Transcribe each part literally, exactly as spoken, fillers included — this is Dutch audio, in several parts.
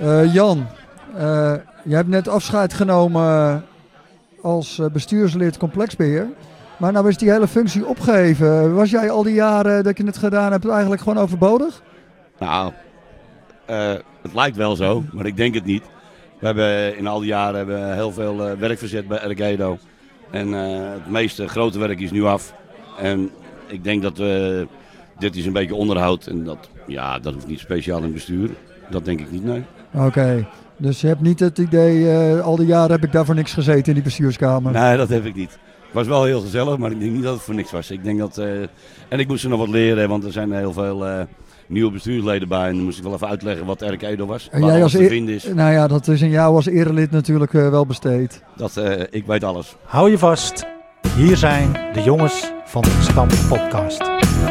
Uh, Jan, uh, je hebt net afscheid genomen als uh, bestuurslid complexbeheer. Maar nou is die hele functie opgegeven. Was jij al die jaren dat je het gedaan hebt eigenlijk gewoon overbodig? Nou, uh, het lijkt wel zo, maar ik denk het niet. We hebben in al die jaren hebben heel veel uh, werk verzet bij Erkedo. En uh, het meeste grote werk is nu af. En ik denk dat we... Dit is een beetje onderhoud en dat, ja, dat hoeft niet speciaal in bestuur. Dat denk ik niet, nee. Oké, okay. Dus je hebt niet het idee, uh, al die jaren heb ik daar voor niks gezeten in die bestuurskamer? Nee, dat heb ik niet. Het was wel heel gezellig, maar ik denk niet dat het voor niks was. Ik denk dat, uh, en ik moest er nog wat leren, want er zijn heel veel uh, nieuwe bestuursleden bij. En dan moest ik wel even uitleggen wat Erkedo was, en waar jij alles als te e- vinden is. Nou ja, dat is in jou als erelid natuurlijk uh, wel besteed. Dat, uh, ik weet alles. Hou je vast, hier zijn de jongens van de Stam Podcast.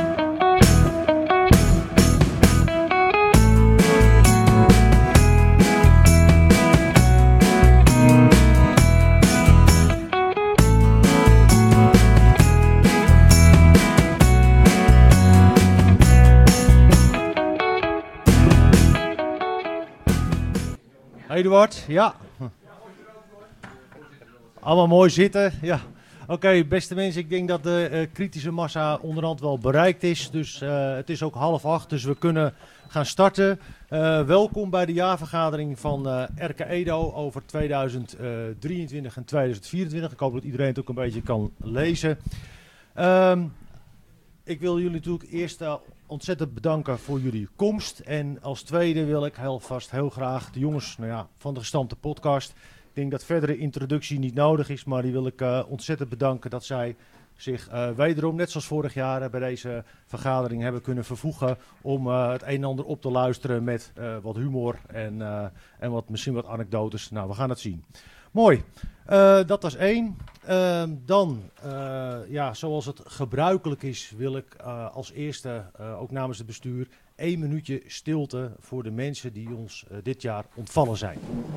Eduard, ja. Allemaal mooi zitten, ja. Oké, okay, beste mensen, ik denk dat de uh, kritische massa onderhand wel bereikt is. Dus uh, het is ook half acht, dus we kunnen gaan starten. Uh, welkom bij de jaarvergadering van uh, Erkedo over tweeduizend drieëntwintig en tweeduizend vierentwintig. Ik hoop dat iedereen het ook een beetje kan lezen. Um, ik wil jullie natuurlijk eerst uh, ontzettend bedanken voor jullie komst. En als tweede wil ik heel vast heel graag de jongens nou ja, van de Gestampte Podcast. Ik denk dat verdere introductie niet nodig is, maar die wil ik uh, ontzettend bedanken dat zij zich uh, wederom, net zoals vorig jaar, uh, bij deze vergadering hebben kunnen vervoegen om uh, het een en ander op te luisteren met uh, wat humor en, uh, en wat, misschien wat anekdotes. Nou, we gaan het zien. Mooi. Uh, dat was één. Uh, dan, uh, ja, zoals het gebruikelijk is, wil ik uh, als eerste, uh, ook namens het bestuur, één minuutje stilte voor de mensen die ons uh, dit jaar ontvallen zijn.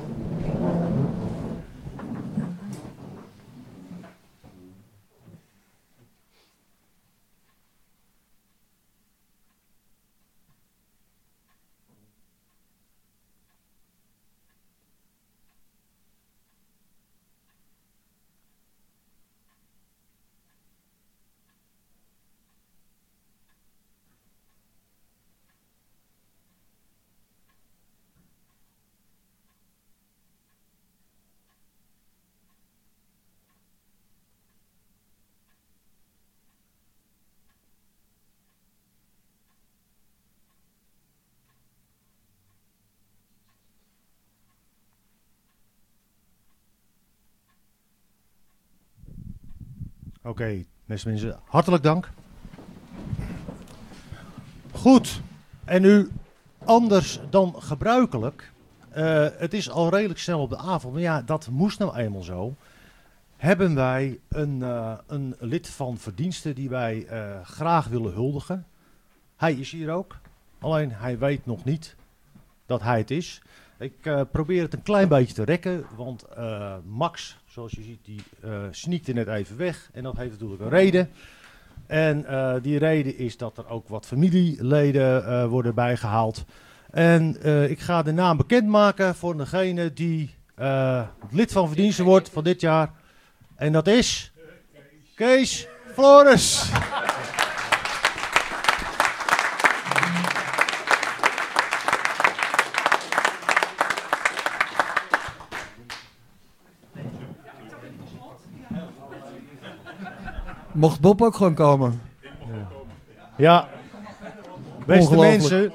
Oké, okay, beste mensen, hartelijk dank. Goed, en nu anders dan gebruikelijk. Uh, het is al redelijk snel op de avond, maar ja, dat moest nou eenmaal zo. Hebben wij een, uh, een lid van verdiensten die wij uh, graag willen huldigen. Hij is hier ook, alleen hij weet nog niet dat hij het is. Ik uh, probeer het een klein beetje te rekken, want uh, Max, zoals je ziet, die uh, sneakte net even weg. En dat heeft natuurlijk een reden. En uh, die reden is dat er ook wat familieleden uh, worden bijgehaald. En uh, ik ga de naam bekendmaken voor degene die uh, lid van verdiensten wordt van dit jaar. En dat is Kees Flores. Mocht Bob ook gewoon komen? Ja, beste mensen.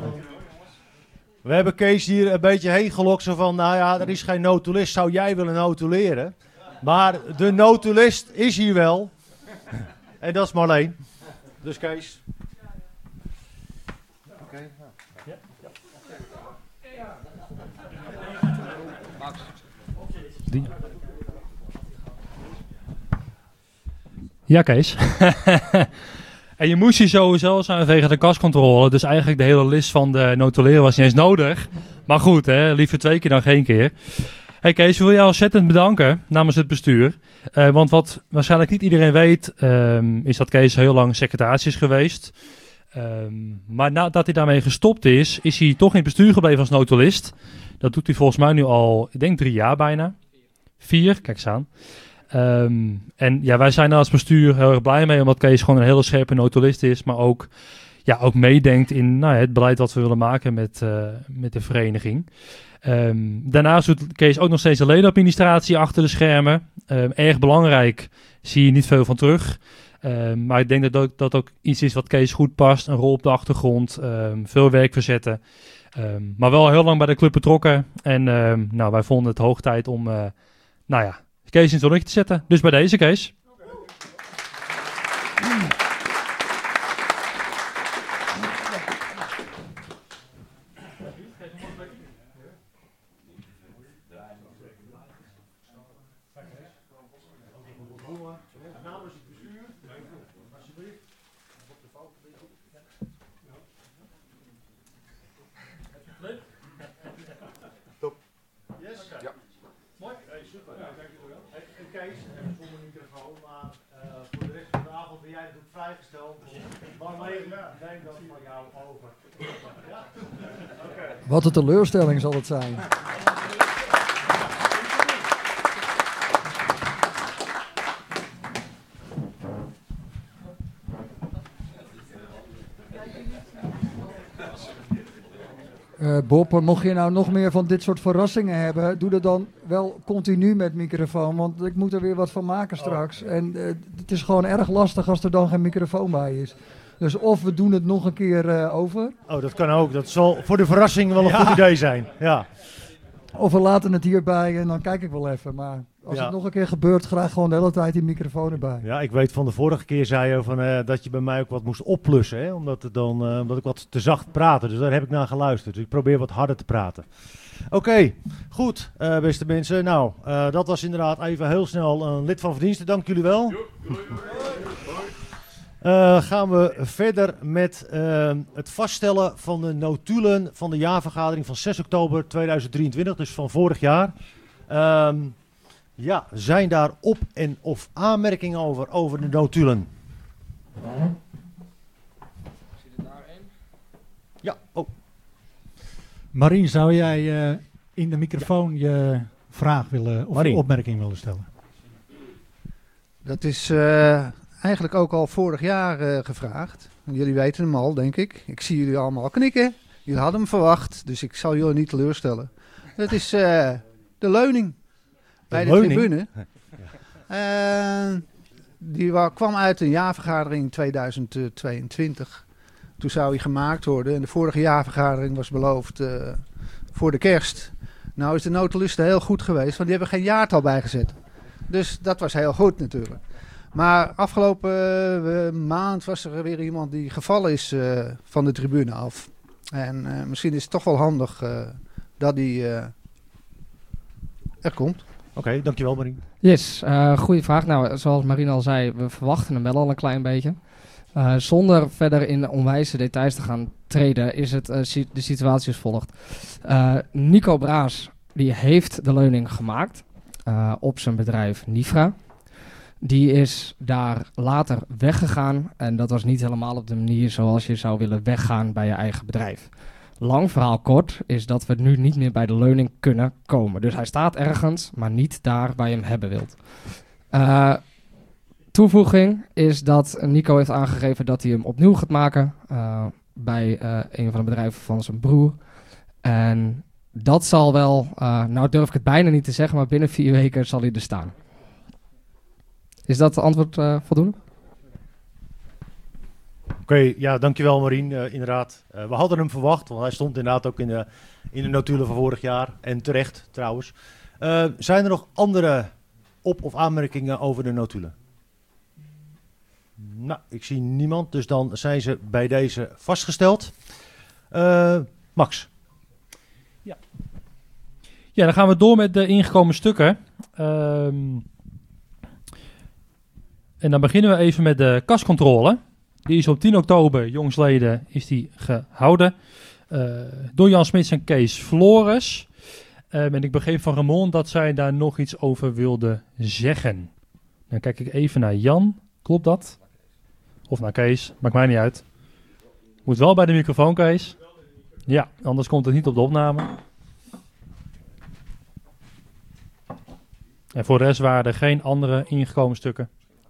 We hebben Kees hier een beetje heen gelokt. Zo van, nou ja, er is geen notulist. Zou jij willen notuleren? Maar de notulist is hier wel. En dat is Marleen. Dus Kees. Oké. Okay. Ja. Max. Die. Ja, Kees. En je moest hier sowieso zijn vanwege de kascontrole. Dus eigenlijk de hele list van de notuleren was niet eens nodig. Maar goed, hè, liever twee keer dan geen keer. Hey Kees, we willen jou ontzettend bedanken namens het bestuur. Uh, want wat waarschijnlijk niet iedereen weet, um, is dat Kees heel lang secretaris is geweest. Um, maar nadat hij daarmee gestopt is, is hij toch in het bestuur gebleven als notulist. Dat doet hij volgens mij nu al, ik denk drie jaar bijna. Vier, kijk eens aan. Um, en ja, wij zijn er als bestuur heel erg blij mee, omdat Kees gewoon een hele scherpe notulist is, maar ook, ja, ook meedenkt in nou, het beleid wat we willen maken met, uh, met de vereniging. Um, daarnaast doet Kees ook nog steeds de ledenadministratie achter de schermen. Um, erg belangrijk, zie je niet veel van terug. Um, maar ik denk dat dat, dat ook iets is wat Kees goed past. Een rol op de achtergrond, um, veel werk verzetten. Um, maar wel heel lang bij de club betrokken. En um, nou, wij vonden het hoog tijd om uh, nou ja, Kees in het zonnetje te zetten. Dus bij deze, Kees. Wat een teleurstelling zal het zijn. Uh, Bob, mocht je nou nog meer van dit soort verrassingen hebben, doe dat dan wel continu met microfoon, want ik moet er weer wat van maken straks. En uh, het is gewoon erg lastig als er dan geen microfoon bij is. Dus of we doen het nog een keer uh, over. Oh, dat kan ook. Dat zal voor de verrassing wel een ja. goed idee zijn. Ja. Of we laten het hierbij en dan kijk ik wel even. Maar als ja. het nog een keer gebeurt, graag gewoon de hele tijd die microfoon erbij. Ja, ik weet van de vorige keer zei je van, uh, dat je bij mij ook wat moest opplussen. Hè? Omdat, het dan, uh, omdat ik wat te zacht praatte. Dus daar heb ik naar geluisterd. Dus ik probeer wat harder te praten. Oké, okay, goed, uh, beste mensen. Nou, uh, dat was inderdaad even heel snel een lid van verdiensten. Dank jullie wel. Uh, gaan we verder met uh, het vaststellen van de notulen van de jaarvergadering van zes oktober tweeduizend drieëntwintig, dus van vorig jaar. Um, ja, zijn daar op- en of aanmerkingen over, over de notulen? Zit er daar één? Ja, oh. Marien, zou jij uh, in de microfoon ja. je vraag willen of Marien. je opmerking willen stellen? Dat is uh, eigenlijk ook al vorig jaar uh, gevraagd. Jullie weten hem al, denk ik. Ik zie jullie allemaal knikken. Jullie hadden hem verwacht, dus ik zal jullie niet teleurstellen. Dat is uh, de leuning bij de, de leuning? tribune. Uh, die wa- kwam uit een jaarvergadering tweeduizend tweeëntwintig. Toen zou hij gemaakt worden. En de vorige jaarvergadering was beloofd uh, voor de kerst. Nou is de notuliste heel goed geweest, want die hebben geen jaartal bijgezet. Dus dat was heel goed natuurlijk. Maar afgelopen uh, maand was er weer iemand die gevallen is uh, van de tribune af. En uh, misschien is het toch wel handig uh, dat die uh, er komt. Oké, okay, dankjewel Marien. Yes, uh, goede vraag. Nou, zoals Marien al zei, we verwachten hem wel al een klein beetje. Uh, zonder verder in onwijze details te gaan treden, is het uh, si- de situatie als volgt. Uh, Nico Braas, die heeft de leuning gemaakt uh, op zijn bedrijf Nifra. Die is daar later weggegaan en dat was niet helemaal op de manier zoals je zou willen weggaan bij je eigen bedrijf. Lang verhaal kort is dat we nu niet meer bij de leuning kunnen komen. Dus hij staat ergens, maar niet daar waar je hem hebben wilt. Uh, toevoeging is dat Nico heeft aangegeven dat hij hem opnieuw gaat maken uh, bij uh, een van de bedrijven van zijn broer. En dat zal wel, uh, nou durf ik het bijna niet te zeggen, maar binnen vier weken zal hij er staan. Is dat het antwoord uh, voldoende? Oké, okay, ja, dankjewel Marien. Uh, inderdaad, uh, we hadden hem verwacht, want hij stond inderdaad ook in de, in de notulen van vorig jaar. En terecht trouwens. Uh, zijn er nog andere op- of aanmerkingen over de notulen? Nou, ik zie niemand, dus dan zijn ze bij deze vastgesteld. Uh, Max. Ja. ja, dan gaan we door met de ingekomen stukken. Um, en dan beginnen we even met de kascontrole. Die is op tien oktober, jongsleden, is die gehouden. Uh, door Jan Smits en Kees Flores. Um, en ik begreep van Ramon dat zij daar nog iets over wilde zeggen. Dan kijk ik even naar Jan. Klopt dat? Of naar Kees, maakt mij niet uit. Moet wel bij de microfoon, Kees. Ja, anders komt het niet op de opname. En voor de rest waren er geen andere ingekomen stukken.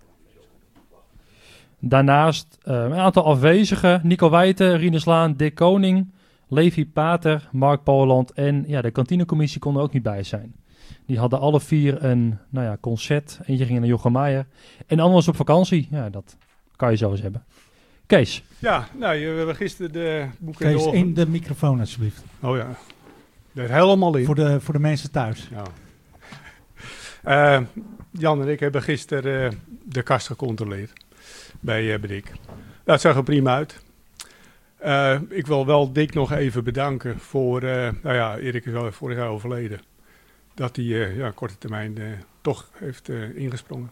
Daarnaast uh, een aantal afwezigen. Nico Wijten, Rinus Laan, Dick Koning, Levi Pater, Mark Poland en ja, de kantinecommissie kon er ook niet bij zijn. Die hadden alle vier een nou ja, concert. Eentje ging naar Jochem Meijer. En de ander was op vakantie. Ja, dat kan je zo eens hebben. Kees. Ja, nou, we hebben gisteren de boeken Kees, doorge- in de microfoon alsjeblieft. Oh ja, er helemaal in. Voor de, voor de mensen thuis. Ja. Uh, Jan en ik hebben gisteren uh, de kast gecontroleerd bij uh, Brik. Dat zag er prima uit. Uh, ik wil wel Dick nog even bedanken voor, uh, nou ja, Erik is al vorig jaar overleden. Dat hij uh, ja, korte termijn uh, toch heeft uh, ingesprongen.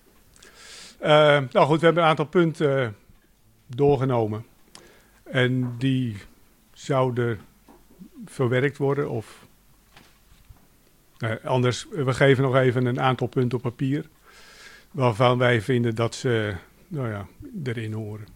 Uh, nou goed, we hebben een aantal punten uh, doorgenomen. En die zouden verwerkt worden of... Uh, anders, we geven nog even een aantal punten op papier. Waarvan wij vinden dat ze nou ja, erin horen.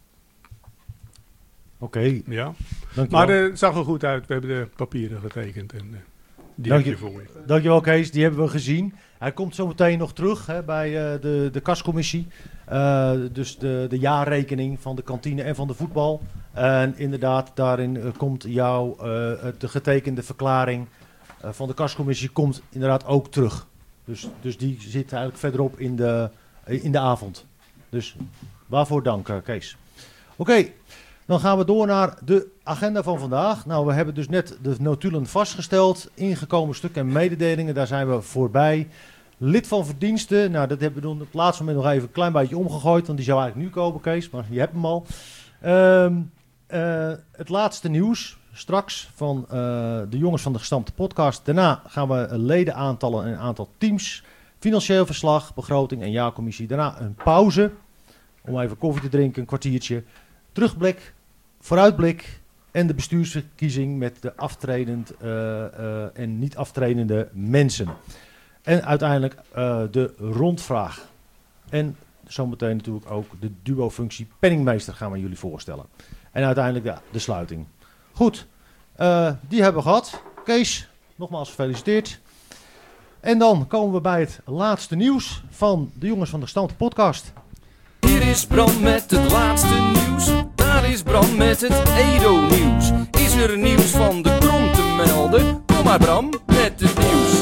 Oké. Okay. Ja. Dankjewel. Maar uh, het zag er goed uit. We hebben de papieren getekend. En, uh, die Dank heb je je voor je. Dankjewel Kees, die hebben we gezien. Hij komt zo meteen nog terug hè, bij uh, de, de kascommissie. Uh, dus de, de jaarrekening van de kantine en van de voetbal. En inderdaad, daarin uh, komt jouw uh, de getekende verklaring uh, van de kascommissie komt inderdaad ook terug. Dus, dus die zit eigenlijk verderop in de, in de avond. Dus waarvoor dank uh, Kees. Oké. Okay. Dan gaan we door naar de agenda van vandaag. Nou, we hebben dus net de notulen vastgesteld. Ingekomen stukken en mededelingen, daar zijn we voorbij. Lid van verdiensten, nou dat hebben we op het laatste moment nog even een klein beetje omgegooid. Want die zou eigenlijk nu komen, Kees, maar je hebt hem al. Um, uh, het laatste nieuws, straks van uh, de jongens van de gestampte podcast. Daarna gaan we leden aantallen en een aantal teams. Financieel verslag, begroting en jaarcommissie. Daarna een pauze, om even koffie te drinken, een kwartiertje. Terugblik, vooruitblik en de bestuursverkiezing met de aftredend uh, uh, en niet aftredende mensen. En uiteindelijk uh, de rondvraag. En zometeen natuurlijk ook de duo-functie penningmeester gaan we jullie voorstellen. En uiteindelijk de, de sluiting. Goed, uh, die hebben we gehad. Kees, nogmaals gefeliciteerd. En dan komen we bij het laatste nieuws van de jongens van de gestampte podcast. Hier is Bram met het laatste nieuws. Daar is Bram met het Edo-nieuws. Is er nieuws van de Krom te melden? Kom maar Bram met het nieuws.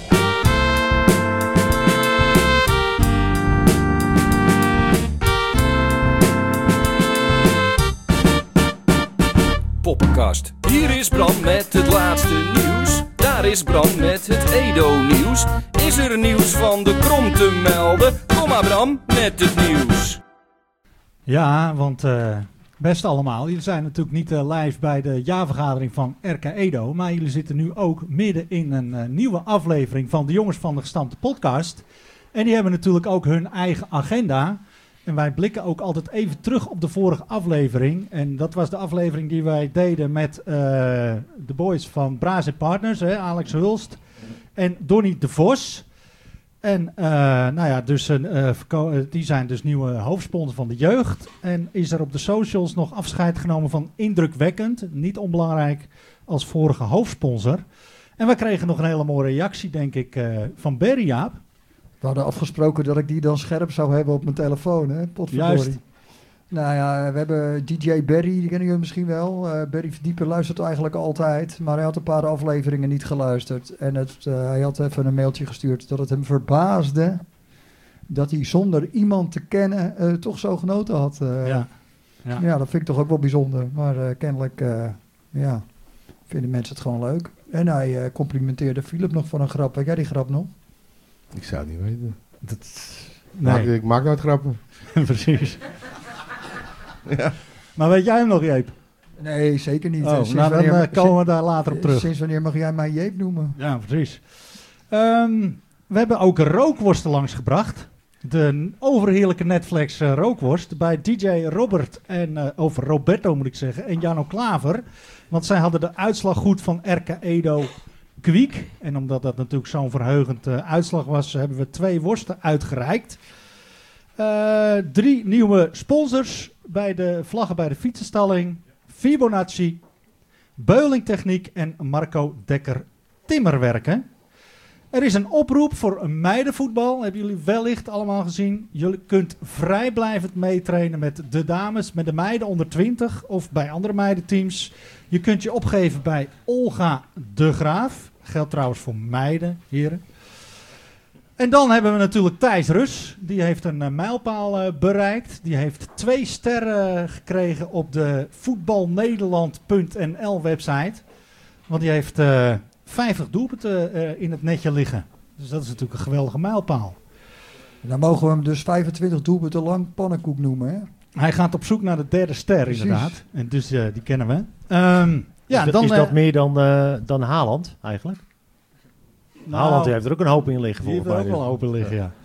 Poppenkast. Hier is Bram met het laatste nieuws. Daar is Bram met het Edo-nieuws. Is er nieuws van de Krom te melden? Kom maar Bram met het nieuws. Ja, want uh, best allemaal. Jullie zijn natuurlijk niet uh, live bij de jaarvergadering van R K Edo. Maar jullie zitten nu ook midden in een uh, nieuwe aflevering van de jongens van de gestampte podcast. En die hebben natuurlijk ook hun eigen agenda. En wij blikken ook altijd even terug op de vorige aflevering. En dat was de aflevering die wij deden met uh, de boys van Braas en Partners. Hè, Alex Hulst en Donnie de Vos. En uh, nou ja, dus een, uh, verko- die zijn dus nieuwe hoofdsponsor van de jeugd. En is er op de socials nog afscheid genomen van indrukwekkend, niet onbelangrijk, als vorige hoofdsponsor. En we kregen nog een hele mooie reactie, denk ik, uh, van Berry, Jaap. We hadden afgesproken dat ik die dan scherp zou hebben op mijn telefoon, hè? Potverdorie. Juist. Nou ja, we hebben D J Barry, die kennen jullie misschien wel. Uh, Barry Verdieper luistert eigenlijk altijd, maar hij had een paar afleveringen niet geluisterd. En het, uh, hij had even een mailtje gestuurd dat het hem verbaasde dat hij zonder iemand te kennen uh, toch zo genoten had. Uh, Ja. Ja. ja, dat vind ik toch ook wel bijzonder. Maar uh, kennelijk uh, ja, vinden mensen het gewoon leuk. En hij uh, complimenteerde Philip nog van een grap. Weet jij die grap nog? Ik zou het niet weten. Dat, Maak, nee, ik maak nooit grappen. precies. Ja. Maar weet jij hem nog, Jeep? Nee, zeker niet. Oh, Sinds nou, dan wanneer- uh, komen we daar later op terug. Sinds wanneer mag jij mij Jeep noemen? Ja, precies. Um, we hebben ook rookworsten langsgebracht. De overheerlijke Netflix uh, rookworst bij D J Robert en uh, over Roberto moet ik zeggen en Jano Klaver. Want zij hadden de uitslag goed van R K Edo Kwiek. En omdat dat natuurlijk zo'n verheugend uh, uitslag was, hebben we twee worsten uitgereikt. Uh, drie nieuwe sponsors bij de vlaggen bij de fietsenstalling. Fibonacci, Beuling Techniek en Marco Dekker Timmerwerken. Er is een oproep voor een meidenvoetbal. Hebben jullie wellicht allemaal gezien. Jullie kunt vrijblijvend meetrainen met de dames, met de meiden onder twintig of bij andere meidenteams. Je kunt je opgeven bij Olga de Graaf. Geldt trouwens voor meiden, heren. En dan hebben we natuurlijk Thijs Rus. Die heeft een uh, mijlpaal uh, bereikt. Die heeft twee sterren gekregen op de voetbalnederland punt n l website. Want die heeft uh, vijftig doelpunten uh, in het netje liggen. Dus dat is natuurlijk een geweldige mijlpaal. Dan mogen we hem dus vijfentwintig doelpunten lang pannenkoek noemen, hè? Hij gaat op zoek naar de derde ster, Precies. inderdaad. En dus uh, die kennen we. Um, ja, is dat, dan, is dat uh, meer dan, uh, dan Haaland eigenlijk? Nou, Haaland heeft er ook een hoop in liggen. Die heeft er volgens ook mij. wel een hoop in liggen,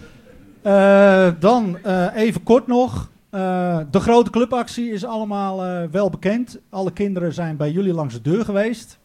ja. Uh, dan uh, even kort nog. Uh, de grote clubactie is allemaal uh, wel bekend. Alle kinderen zijn bij jullie langs de deur geweest.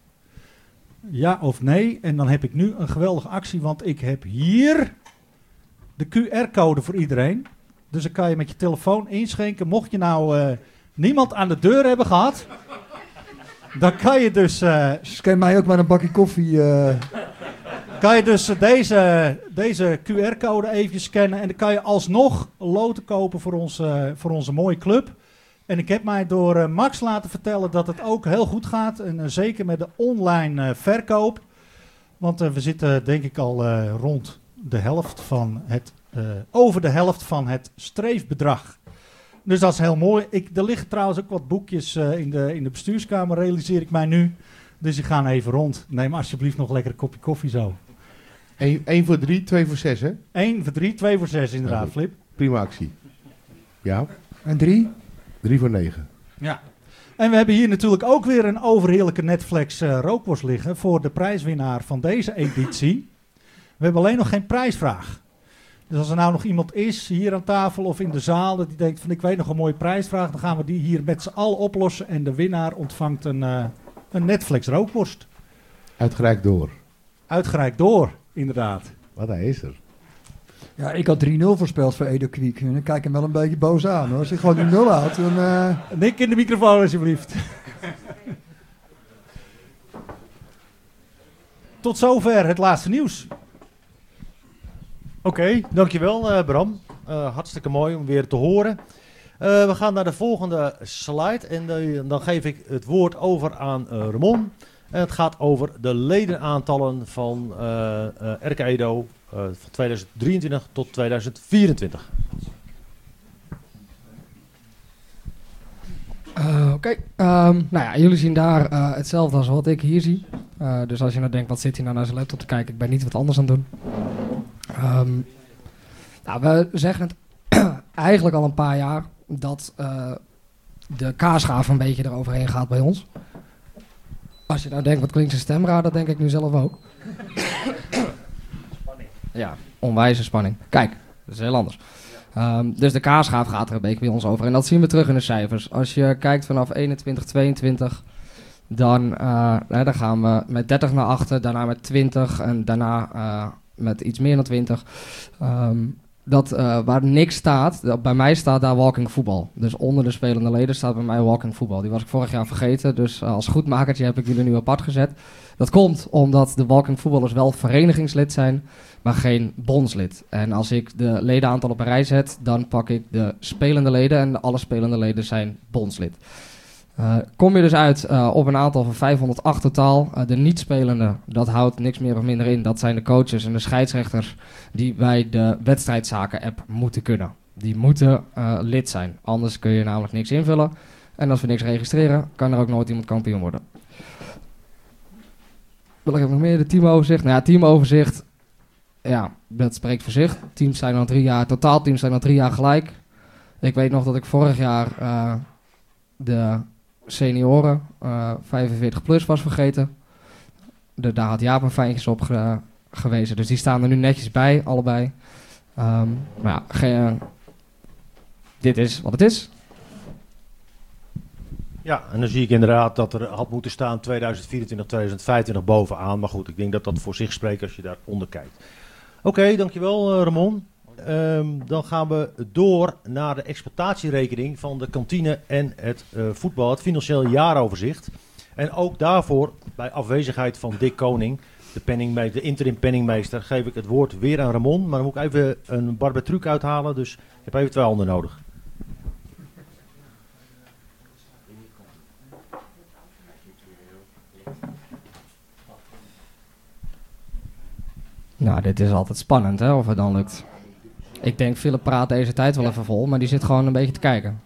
Ja of nee? En dan heb ik nu een geweldige actie, want ik heb hier de Q R-code voor iedereen. Dus dan kan je met je telefoon inschenken. Mocht je nou uh, niemand aan de deur hebben gehad, dan kan je dus... Uh, Scan mij ook maar een bakje koffie. Uh... Kan je dus uh, deze, deze Q R-code even scannen en dan kan je alsnog loten kopen voor onze, voor onze mooie club. En ik heb mij door uh, Max laten vertellen dat het ook heel goed gaat. En uh, zeker met de online uh, verkoop. Want uh, we zitten denk ik al uh, rond de helft van het, uh, over de helft van het streefbedrag. Dus dat is heel mooi. Ik, er liggen trouwens ook wat boekjes uh, in, de, in de bestuurskamer, realiseer ik mij nu. Dus die gaan even rond. Neem alsjeblieft nog lekker een kopje koffie zo. Eén voor drie, twee voor zes, hè? Eén voor drie, twee voor zes inderdaad, Ja, Flip. Prima actie. Ja. En drie? Drie voor negen. Ja. En we hebben hier natuurlijk ook weer een overheerlijke Netflix uh, rookworst liggen voor de prijswinnaar van deze editie. We hebben alleen nog geen prijsvraag. Dus als er nou nog iemand is hier aan tafel of in de zaal die denkt van ik weet nog een mooie prijsvraag, dan gaan we die hier met z'n allen oplossen en de winnaar ontvangt een, uh, een Netflix rookworst. Uitgereikt door. Uitgereikt door, inderdaad. Wat hij is er. Ja, ik had drie nul voorspeld voor Edo Kwiek. En ik kijk hem wel een beetje boos aan, hoor. Als hij gewoon die nul houdt, dan... Uh... Nik in de microfoon, alsjeblieft. Tot zover het laatste nieuws. Oké, okay, dankjewel uh, Bram. Uh, hartstikke mooi om weer te horen. Uh, we gaan naar de volgende slide en uh, dan geef ik het woord over aan uh, Ramon. En het gaat over de ledenaantallen van uh, uh, R K Edo uh, van tweeduizend drieëntwintig tot tweeduizend vierentwintig. Uh, Oké, okay. um, nou ja, jullie zien daar uh, hetzelfde als wat ik hier zie. Uh, dus als je nou denkt, wat zit hij nou naar zijn laptop te kijken? Ik ben niet wat anders aan het doen. Um, nou, we zeggen het eigenlijk al een paar jaar dat uh, de kaasschaaf een beetje eroverheen gaat bij ons. Als je nou denkt, wat klinkt zijn stem raar, dat denk ik nu zelf ook. Spanning. Ja, onwijze spanning. Kijk, dat is heel anders. Um, dus de kaasschaaf gaat er een beetje bij ons over. En dat zien we terug in de cijfers. Als je kijkt vanaf eenentwintig, tweeëntwintig, dan, uh, nee, dan gaan we met dertig naar achter, daarna met twintig en daarna uh, met iets meer dan twintig. Um, dat uh, waar niks staat, dat bij mij staat daar walking voetbal. Dus onder de spelende leden staat bij mij walking voetbal. Die was ik vorig jaar vergeten, dus uh, als goedmakertje heb ik jullie nu apart gezet. Dat komt omdat de walking voetballers wel verenigingslid zijn, maar geen bondslid. En als ik de ledenaantal op een rij zet, dan pak ik de spelende leden en alle spelende leden zijn bondslid. Uh, kom je dus uit uh, op een aantal van vijfhonderdacht totaal. Uh, de niet-spelende, dat houdt niks meer of minder in. Dat zijn de coaches en de scheidsrechters die bij de wedstrijdzaken-app moeten kunnen. Die moeten uh, lid zijn, anders kun je namelijk niks invullen. En als we niks registreren, kan er ook nooit iemand kampioen worden. Wil ik nog meer? De teamoverzicht? Nou ja, teamoverzicht, ja, dat spreekt voor zich. Teams zijn al drie jaar, totaalteams zijn al drie jaar gelijk. Ik weet nog dat ik vorig jaar uh, de senioren uh, vijfenveertig plus was vergeten. De, daar had Jaap een fijntjes op ge, gewezen. Dus die staan er nu netjes bij, allebei. Um, maar ja, ge, dit is wat het is. Ja, en dan zie ik inderdaad dat er had moeten staan tweeduizend vierentwintig, tweeduizend vijfentwintig bovenaan. Maar goed, ik denk dat dat voor zich spreekt als je daaronder kijkt. Oké, okay, dankjewel uh, Ramon. Um, dan gaan we door naar de exploitatierekening van de kantine en het uh, voetbal, het financieel jaaroverzicht. En ook daarvoor, bij afwezigheid van Dick Koning, de, penningmeester, de interim penningmeester, geef ik het woord weer aan Ramon. Maar dan moet ik even een barbetruc uithalen, dus ik heb even twee handen nodig. Nou, dit is altijd spannend, hè, of het dan lukt. Ik denk, Philip praat deze tijd wel even vol, maar die zit gewoon een beetje te kijken.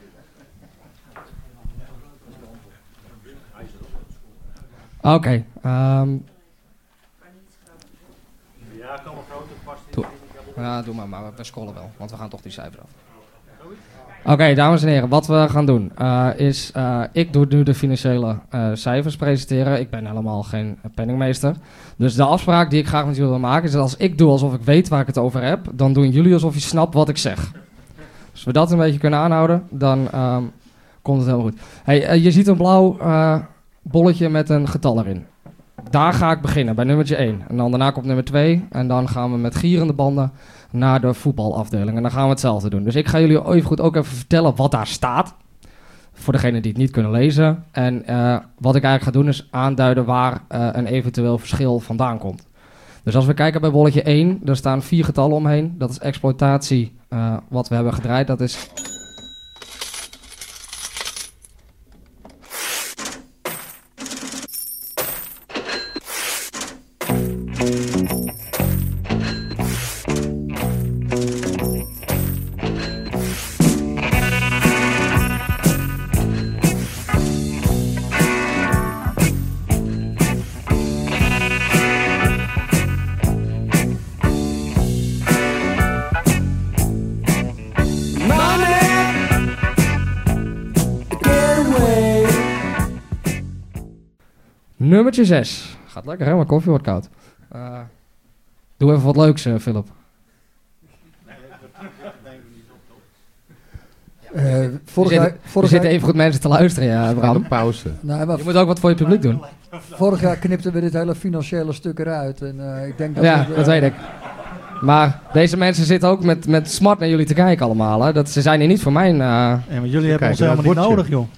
Oké. Okay, um, ja, kan wel groter vast. Doe, ja, doe maar, maar we scrollen wel, want we gaan toch die cijfers af. Oké, okay, dames en heren, wat we gaan doen uh, is, uh, ik doe nu de financiële uh, cijfers presenteren. Ik ben helemaal geen penningmeester. Dus de afspraak die ik graag met jullie wil maken is dat als ik doe alsof ik weet waar ik het over heb, dan doen jullie alsof je snapt wat ik zeg. Als we dat een beetje kunnen aanhouden, dan um, komt het helemaal goed. Hey, uh, je ziet een blauw uh, bolletje met een getal erin. Daar ga ik beginnen, bij nummertje één. En dan daarna komt nummer twee. En dan gaan we met gierende banden naar de voetbalafdeling. En dan gaan we hetzelfde doen. Dus ik ga jullie even goed ook even vertellen wat daar staat. Voor degenen die het niet kunnen lezen. En uh, wat ik eigenlijk ga doen is aanduiden waar uh, een eventueel verschil vandaan komt. Dus als we kijken bij bolletje één, er staan vier getallen omheen. Dat is exploitatie uh, wat we hebben gedraaid. Dat is... Nummertje zes. Gaat lekker, hè? Mijn koffie wordt koud. Uh, doe even wat leuks, uh, Philip. Uh, vorig er jaar, zitten, vorig er zitten jaar, even goed mensen te luisteren, ja, Bram. Een pauze. nee, maar Je moet ook wat voor je publiek doen. vorig jaar knipten we dit hele financiële stuk eruit. En, uh, ik denk dat Ja, we, uh, dat weet ik. Maar deze mensen zitten ook met, met smart naar jullie te kijken allemaal. Hè? Dat, ze zijn hier niet voor mijn... Uh... Ja, maar jullie hebben ons kijken naar helemaal niet het nodig, joh.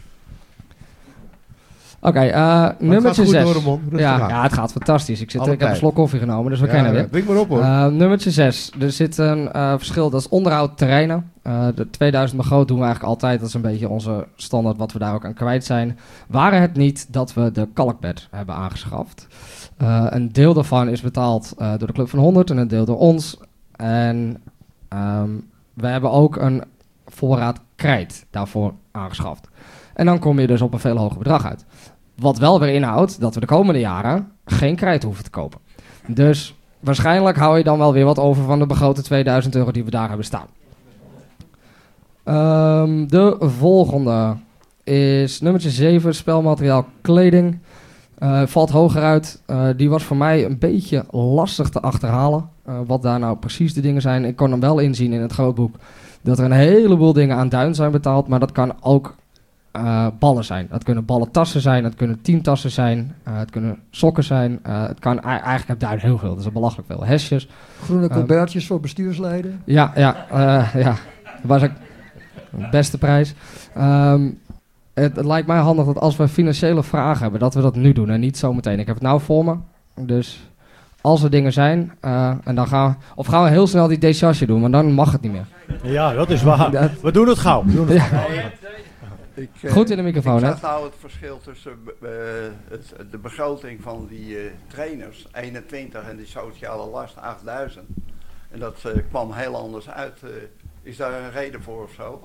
Oké, okay, uh, nummertje goed zes. door, Ramon. Rustig Ja, aan. ja, het gaat fantastisch. Ik, zit, ik heb een Altijd. slok koffie genomen, dus we Ja, kennen ja, dit. drink maar op, hoor. Uh, nummertje zes. Er zit een uh, verschil, dat is onderhoud terreinen. Uh, de tweeduizend begroot doen we eigenlijk altijd. Dat is een beetje onze standaard wat we daar ook aan kwijt zijn. Waren het niet dat we de kalkbed hebben aangeschaft. Uh, een deel daarvan is betaald uh, door de Club van honderd en een deel door ons. En um, we hebben ook een voorraad krijt daarvoor aangeschaft. En dan kom je dus op een veel hoger bedrag uit. Wat wel weer inhoudt dat we de komende jaren geen krijt hoeven te kopen. Dus waarschijnlijk hou je dan wel weer wat over van de begrote tweeduizend euro die we daar hebben staan. Um, de volgende is nummertje zeven, spelmateriaal kleding. Uh, valt hoger uit. Uh, die was voor mij een beetje lastig te achterhalen. Uh, wat daar nou precies de dingen zijn. Ik kon hem wel inzien in het grootboek dat er een heleboel dingen aan Duin zijn betaald. Maar dat kan ook uh, ballen zijn. Dat kunnen ballentassen zijn. Dat kunnen teamtassen zijn. Uh, het kunnen sokken zijn. Uh, het kan, eigenlijk heeft Duin heel veel. Dat is belachelijk veel. Hesjes. groene Um, colbertjes voor bestuursleden. Ja, ja, uh, ja. Dat was ook de beste prijs. Um, Het, het lijkt mij handig dat als we financiële vragen hebben, dat we dat nu doen en niet zometeen. Ik heb het nou voor me, dus als er dingen zijn, uh, en dan gaan we, of gaan we heel snel die décharge doen, want dan mag het niet meer. Ja, dat is waar. Dat, We doen het gauw. We doen het Ja. gauw. Ik, uh, Goed in de microfoon, ik hè? zag nou het verschil tussen uh, het, de begroting van die uh, trainers, eenentwintig, en die sociale last, achtduizend. En dat uh, kwam heel anders uit. Uh, is daar een reden voor of zo?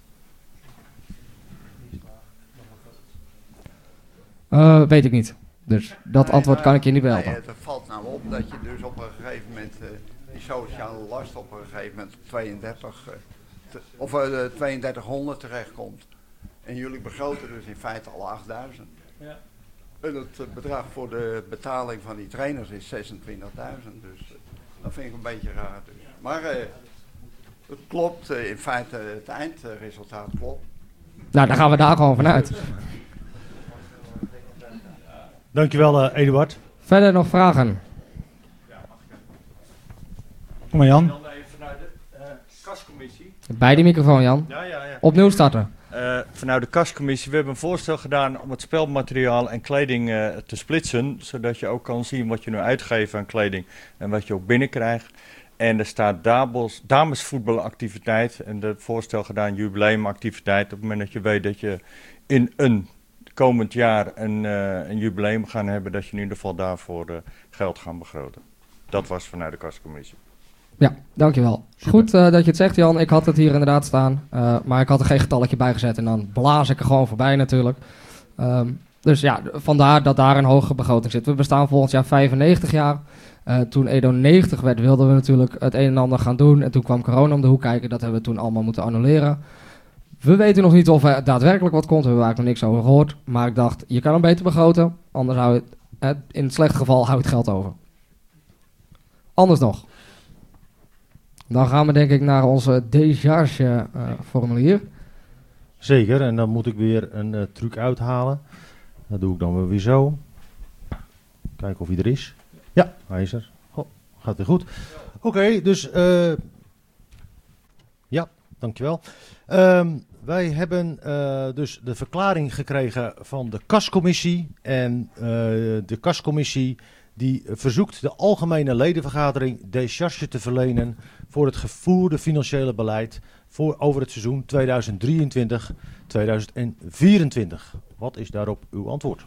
Uh, weet ik niet. Dus dat Nee, antwoord maar- kan ik je niet nee, behelpen. het valt nou op dat je dus op een gegeven moment uh, die sociale last op een gegeven moment op tweeëndertig, uh, te, of uh, tweeëndertighonderd terechtkomt. En jullie begroten dus in feite al achtduizend. Ja. En het uh, bedrag voor de betaling van die trainers is zesentwintigduizend. Dus uh, dat vind ik een beetje raar. Dus. Maar uh, het klopt, uh, in feite uh, het eindresultaat klopt. Nou, dan gaan we daar gewoon vanuit. Dankjewel, uh, Eduard. Verder nog vragen? Kom maar Jan. Dan even naar de uh, kascommissie. Bij die microfoon, Jan. Ja, ja, ja. Opnieuw starten. Uh, vanuit de kastcommissie, we hebben een voorstel gedaan om het spelmateriaal en kleding uh, te splitsen, zodat je ook kan zien wat je nu uitgeeft aan kleding en wat je ook binnenkrijgt. En er staat dames, damesvoetbalactiviteit en het voorstel gedaan jubileumactiviteit. Op het moment dat je weet dat je in een komend jaar een, uh, een jubileum gaan hebben, dat je in ieder geval daarvoor uh, geld gaan begroten. Dat was vanuit de kastcommissie. Ja, dankjewel. Super. Goed uh, dat je het zegt, Jan. Ik had het hier inderdaad staan, uh, maar ik had er geen getalletje bij gezet en dan blaas ik er gewoon voorbij natuurlijk. Um, dus ja, vandaar dat daar een hoge begroting zit. We bestaan volgend jaar vijfennegentig jaar. Uh, toen Edo negentig werd, wilden we natuurlijk het een en ander gaan doen. En toen kwam corona om de hoek kijken. Dat hebben we toen allemaal moeten annuleren. We weten nog niet of er daadwerkelijk wat komt. We hebben eigenlijk nog niks over gehoord. Maar ik dacht, je kan hem beter begroten. Anders hou je het, in het slechte geval, hou je het geld over. Anders nog. Dan gaan we denk ik naar onze décharge uh, formulier. Zeker, en dan moet ik weer een uh, truc uithalen. Dat doe ik dan weer zo. Kijken of hij er is. Ja, hij is er. Oh, gaat weer goed. Oké, okay, dus... Uh, ja, dankjewel. Um, wij hebben uh, dus de verklaring gekregen van de kascommissie. En uh, de kascommissie die verzoekt de algemene ledenvergadering décharge te verlenen voor het gevoerde financiële beleid voor over het seizoen tweeduizend drieëntwintig tweeduizend vierentwintig. Wat is daarop uw antwoord?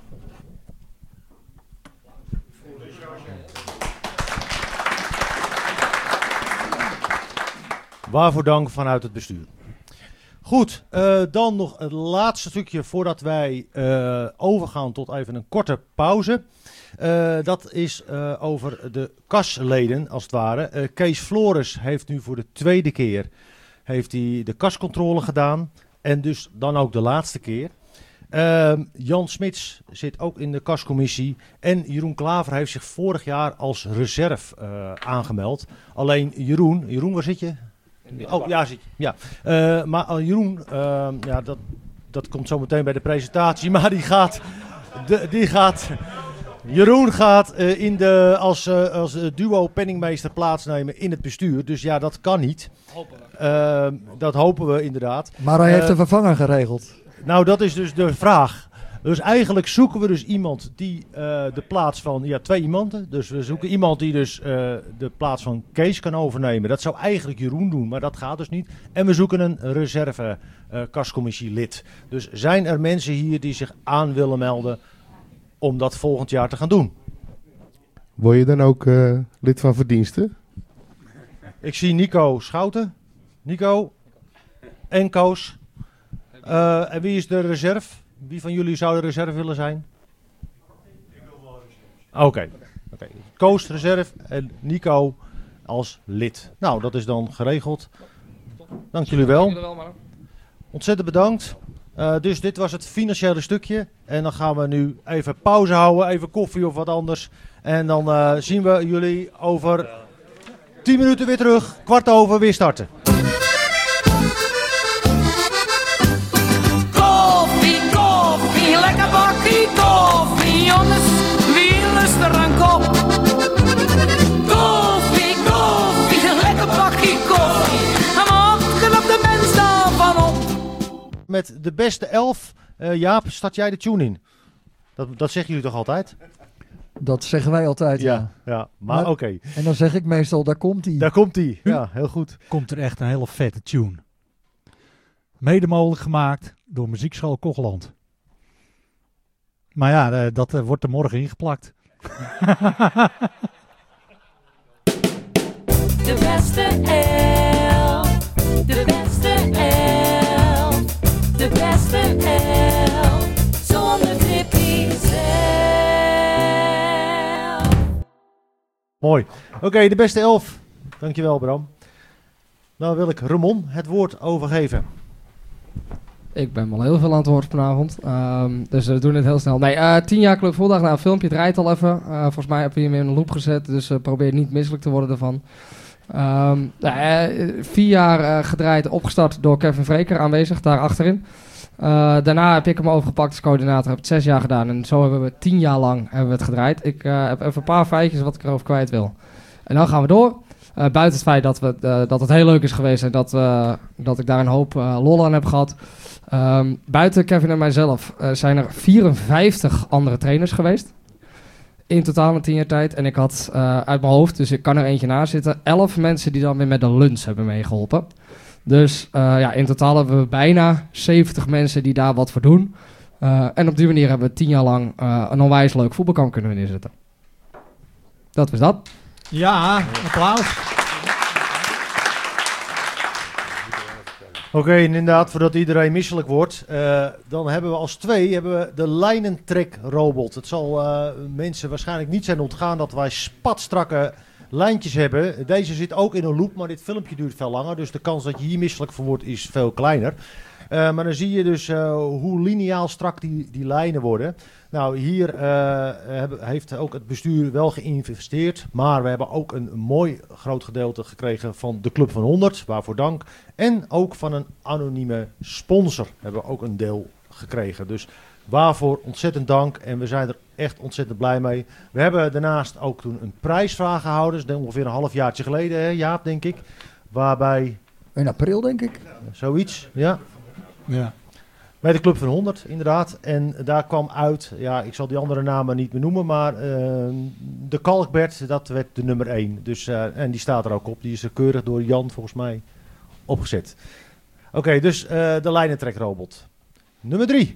Waarvoor dank vanuit het bestuur. Goed, uh, dan nog het laatste stukje voordat wij uh, overgaan tot even een korte pauze. Uh, dat is uh, over de kasleden, als het ware. Uh, Kees Flores heeft nu voor de tweede keer heeft hij de kascontrole gedaan. En dus dan ook de laatste keer. Uh, Jan Smits zit ook in de kascommissie. En Jeroen Klaver heeft zich vorig jaar als reserve uh, aangemeld. Alleen Jeroen, Jeroen, waar zit je? Oh, ja, zit je. Ja. Uh, maar uh, Jeroen, uh, ja, dat, dat komt zo meteen bij de presentatie. Maar die gaat... De, die gaat Jeroen gaat uh, in de, als, uh, als uh, duo penningmeester plaatsnemen in het bestuur. Dus ja, dat kan niet. Uh, dat hopen we inderdaad. Maar hij heeft uh, een vervanger geregeld. Nou, dat is dus de vraag. Dus eigenlijk zoeken we dus iemand die uh, de plaats van... Ja, twee iemanden. Dus we zoeken iemand die dus uh, de plaats van Kees kan overnemen. Dat zou eigenlijk Jeroen doen, maar dat gaat dus niet. En we zoeken een reserve uh, kascommissielid. Dus zijn er mensen hier die zich aan willen melden om dat volgend jaar te gaan doen? Word je dan ook uh, lid van verdiensten? Ik zie Nico Schouten. Nico en Koos. Uh, en wie is de reserve? Wie van jullie zou de reserve willen zijn? Oké. Okay. Okay. Koos reserve en Nico als lid. Nou, dat is dan geregeld. Dank jullie wel. Ontzettend bedankt. Uh, dus dit was het financiële stukje. En dan gaan we nu even pauze houden, even koffie of wat anders. En dan uh, zien we jullie over tien minuten weer terug. Kwart over weer starten. Koffie, lekker bakkie koffie, jongens, wie lust er een kop? Koffie, koffie, lekker bakkie koffie, en mocht op de mens daarvan op. Met de beste elf, uh, Jaap, start jij de tune in? Dat, dat zeggen jullie toch altijd? Dat zeggen wij altijd, ja. Ja, ja maar, maar oké. Okay. En dan zeg ik meestal, daar komt hij. Daar komt hij, ja, heel goed. Komt er echt een hele vette tune. Mede mogelijk gemaakt door Muziekschool Kogeland. Maar ja, uh, dat uh, wordt er morgen ingeplakt. De beste elf, de beste elf, de beste elf, zonder Tippy zelf. Mooi. Oké, okay, de beste elf. Dankjewel, Bram. Dan wil ik Ramon het woord overgeven. Ik ben wel heel veel aan het woord vanavond, um, dus we doen het heel snel. Nee, uh, tien jaar Club Voldag, nou, een filmpje draait al even. Uh, volgens mij heb je hem in een loop gezet, dus uh, probeer niet misselijk te worden ervan. Um, uh, vier jaar uh, gedraaid, opgestart door Kevin Vreker, aanwezig daar achterin. Uh, daarna heb ik hem overgepakt als coördinator, heb het zes jaar gedaan en zo hebben we tien jaar lang hebben we het gedraaid. Ik uh, heb even een paar feitjes wat ik erover kwijt wil. En dan gaan we door. Uh, buiten het feit dat, we, uh, dat het heel leuk is geweest en dat, uh, dat ik daar een hoop uh, lol aan heb gehad. Um, buiten Kevin en mijzelf uh, zijn er vierenvijftig andere trainers geweest. In totaal in tien jaar tijd. En ik had uh, uit mijn hoofd, dus ik kan er eentje naast zitten, elf mensen die dan weer met de lunch hebben meegeholpen. Dus uh, ja, in totaal hebben we bijna zeventig mensen die daar wat voor doen. Uh, en op die manier hebben we tien jaar lang uh, een onwijs leuk voetbalkamp kunnen neerzetten. Dat was dat. Ja, applaus. Oké, okay, inderdaad, voordat iedereen misselijk wordt, uh, dan hebben we als twee hebben we de lijnentrekrobot. Het zal uh, mensen waarschijnlijk niet zijn ontgaan dat wij spatstrakke lijntjes hebben. Deze zit ook in een loop, maar dit filmpje duurt veel langer, dus de kans dat je hier misselijk voor wordt is veel kleiner. Uh, maar dan zie je dus uh, hoe lineaal strak die, die lijnen worden. Nou, hier uh, heb, heeft ook het bestuur wel geïnvesteerd. Maar we hebben ook een mooi groot gedeelte gekregen van de Club van honderd. Waarvoor dank. En ook van een anonieme sponsor hebben we ook een deel gekregen. Dus waarvoor ontzettend dank. En we zijn er echt ontzettend blij mee. We hebben daarnaast ook toen een prijsvraag gehouden. Dat is ongeveer een half jaartje geleden, hè, Jaap, denk ik. Waarbij... In april, denk ik. Zoiets, ja. Ja. Bij de Club van honderd, inderdaad. En daar kwam uit, ja, ik zal die andere namen niet meer noemen, maar uh, de Kalkbert, dat werd de nummer één. Dus, uh, en die staat er ook op. Die is er keurig door Jan, volgens mij, opgezet. Oké, okay, dus uh, de lijnentrekrobot. Nummer drie.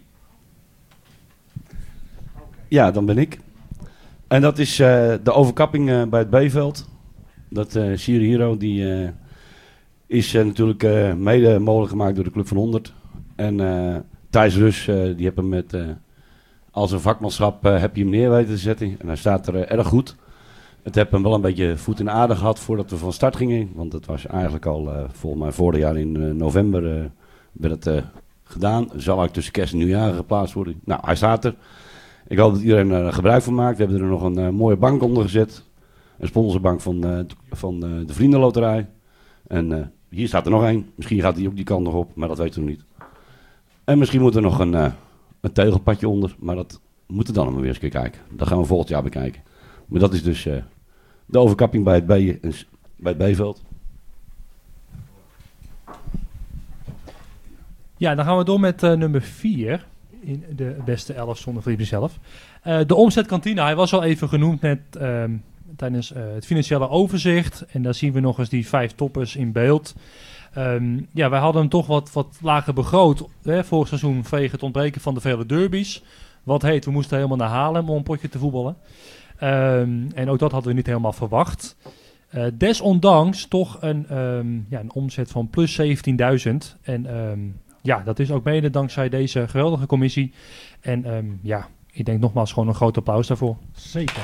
Ja, dan ben ik. En dat is uh, de overkapping uh, bij het B-veld. Dat uh, Siri Hero, die uh, is uh, natuurlijk uh, mede mogelijk gemaakt door de Club van honderd. En uh, Thijs Rus, uh, die heb hem met uh, als een vakmanschap uh, heb je hem neer weten te zetten. En hij staat er uh, erg goed. Het heb hem wel een beetje voet in aarde gehad voordat we van start gingen. Want het was eigenlijk al uh, volgens mij vorig jaar in uh, november uh, werd het uh, gedaan. Zal eigenlijk tussen kerst en nieuwjaar geplaatst worden. Nou, hij staat er. Ik hoop dat iedereen er gebruik van maakt. We hebben er nog een uh, mooie bank onder gezet. Een sponsorbank van, uh, van uh, de Vriendenloterij. En uh, hier staat er nog één. Misschien gaat die ook die kant nog op, maar dat weten we niet. En misschien moet er nog een, uh, een tegelpadje onder, maar dat moeten we dan nog weer eens kijken. Dat gaan we volgend jaar bekijken. Maar dat is dus uh, de overkapping bij het, B, bij het B-veld. Ja, dan gaan we door met uh, nummer vier. In de beste elf zonder Felipe zelf. Uh, de omzetkantine, hij was al even genoemd net um, tijdens uh, het financiële overzicht. En daar zien we nog eens die vijf toppers in beeld. Um, ja, wij hadden hem toch wat, wat lager begroot. Hè, vorig seizoen vanwege het ontbreken van de vele derbies. Wat heet, we moesten helemaal naar Haarlem om een potje te voetballen. Um, en ook dat hadden we niet helemaal verwacht. Uh, desondanks toch een, um, ja, een omzet van plus zeventienduizend. En um, ja, dat is ook mede dankzij deze geweldige commissie. En um, ja, ik denk nogmaals gewoon een groot applaus daarvoor. Zeker.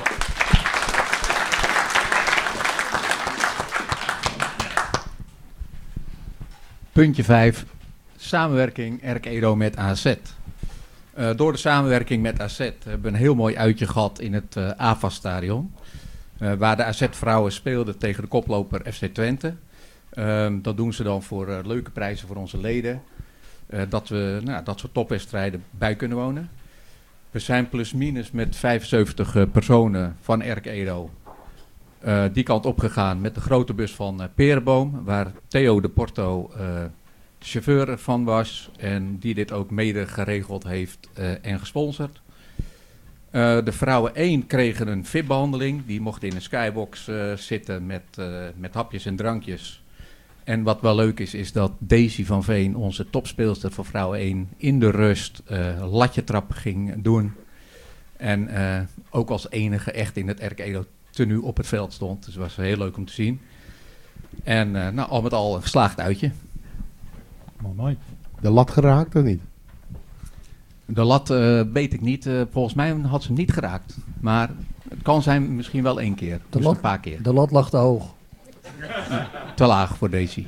Puntje vijf. Samenwerking R K Edo met A Z. Uh, door de samenwerking met A Z hebben we een heel mooi uitje gehad in het uh, A F A-stadion. Uh, waar de A Z-vrouwen speelden tegen de koploper F C Twente. Uh, dat doen ze dan voor uh, leuke prijzen voor onze leden. Uh, dat we nou, dat soort topwedstrijden bij kunnen wonen. We zijn plus minus met vijfenzeventig uh, personen van R K Edo uh, die kant opgegaan met de grote bus van uh, Perenboom. Waar Theo de Porto uh, de chauffeur van was. En die dit ook mede geregeld heeft uh, en gesponsord. Uh, de vrouwen één kregen een V I P-behandeling. Die mochten in een skybox uh, zitten met, uh, met hapjes en drankjes. En wat wel leuk is, is dat Daisy van Veen, onze topspeelster voor vrouwen één, in de rust uh, latjetrap ging doen. En uh, ook als enige echt in het R K Edo tenue op het veld stond. Dus het was heel leuk om te zien. En uh, nou, al met al een geslaagd uitje. Mooi, mooi. De lat geraakt of niet? De lat uh, weet ik niet. Uh, volgens mij had ze hem niet geraakt. Maar het kan zijn misschien wel één keer. De dus lat, een paar keer. De lat lag te hoog. Te laag voor Daisy.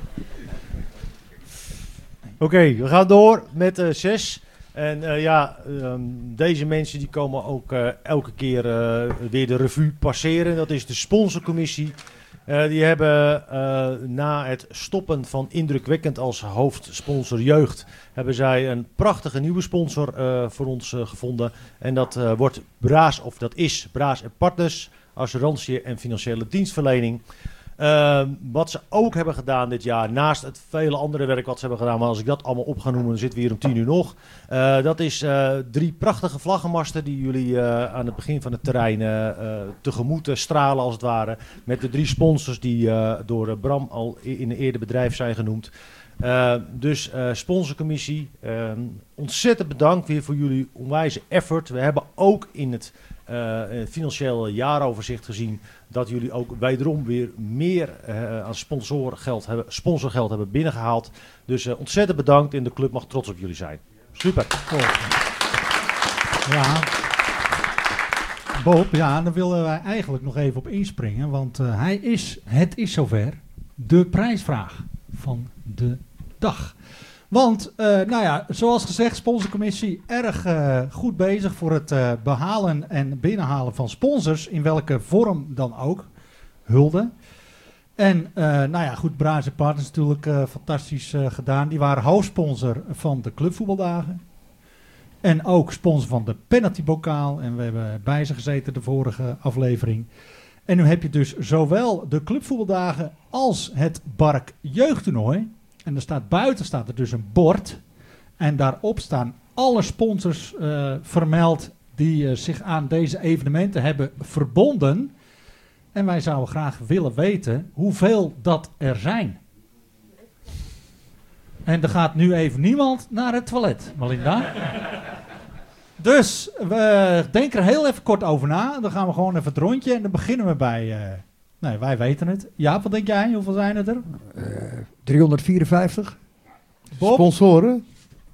Oké, okay, we gaan door met uh, zes. En uh, ja, um, deze mensen die komen ook uh, elke keer uh, weer de revue passeren. Dat is de sponsorcommissie. Uh, die hebben uh, na het stoppen van Indrukwekkend als hoofdsponsor jeugd, hebben zij een prachtige nieuwe sponsor uh, voor ons uh, gevonden. En dat uh, wordt Braas, of dat is Braas en Partners, assurantie en financiële dienstverlening. Uh, wat ze ook hebben gedaan dit jaar, naast het vele andere werk wat ze hebben gedaan, maar als ik dat allemaal op ga noemen, dan zitten we hier om tien uur nog. Uh, dat is uh, drie prachtige vlaggenmasten die jullie uh, aan het begin van het terrein uh, uh, tegemoet uh, stralen als het ware. Met de drie sponsors die uh, door uh, Bram al in een eerder bedrijf zijn genoemd. Uh, dus uh, sponsorcommissie, uh, ontzettend bedankt weer voor jullie onwijze effort. We hebben ook in het uh, financiële jaaroverzicht gezien dat jullie ook wederom weer meer uh, aan sponsorgeld hebben, sponsorgeld hebben binnengehaald. Dus uh, ontzettend bedankt en de club mag trots op jullie zijn. Super. Cool. Ja. Bob, ja, daar willen wij eigenlijk nog even op inspringen, want uh, hij is, het is zover, de prijsvraag van de dag. Want, uh, nou ja, zoals gezegd, sponsorcommissie erg uh, goed bezig voor het uh, behalen en binnenhalen van sponsors, in welke vorm dan ook. Hulde. En, uh, nou ja, goed, Braas en Partners natuurlijk uh, fantastisch uh, gedaan. Die waren hoofdsponsor van de clubvoetbaldagen. En ook sponsor van de penaltybokaal. En we hebben bij ze gezeten de vorige aflevering. En nu heb je dus zowel de clubvoetbaldagen als het Bark jeugdtoernooi. En er staat buiten staat er dus een bord. En daarop staan alle sponsors uh, vermeld die uh, zich aan deze evenementen hebben verbonden. En wij zouden graag willen weten hoeveel dat er zijn. En er gaat nu even niemand naar het toilet, Melinda. Dus we denken er heel even kort over na. Dan gaan we gewoon even het rondje en dan beginnen we bij... Uh, nee, wij weten het. Jaap, wat denk jij? Hoeveel zijn het er? Uh, driehonderdvierenvijftig. Bob? Sponsoren?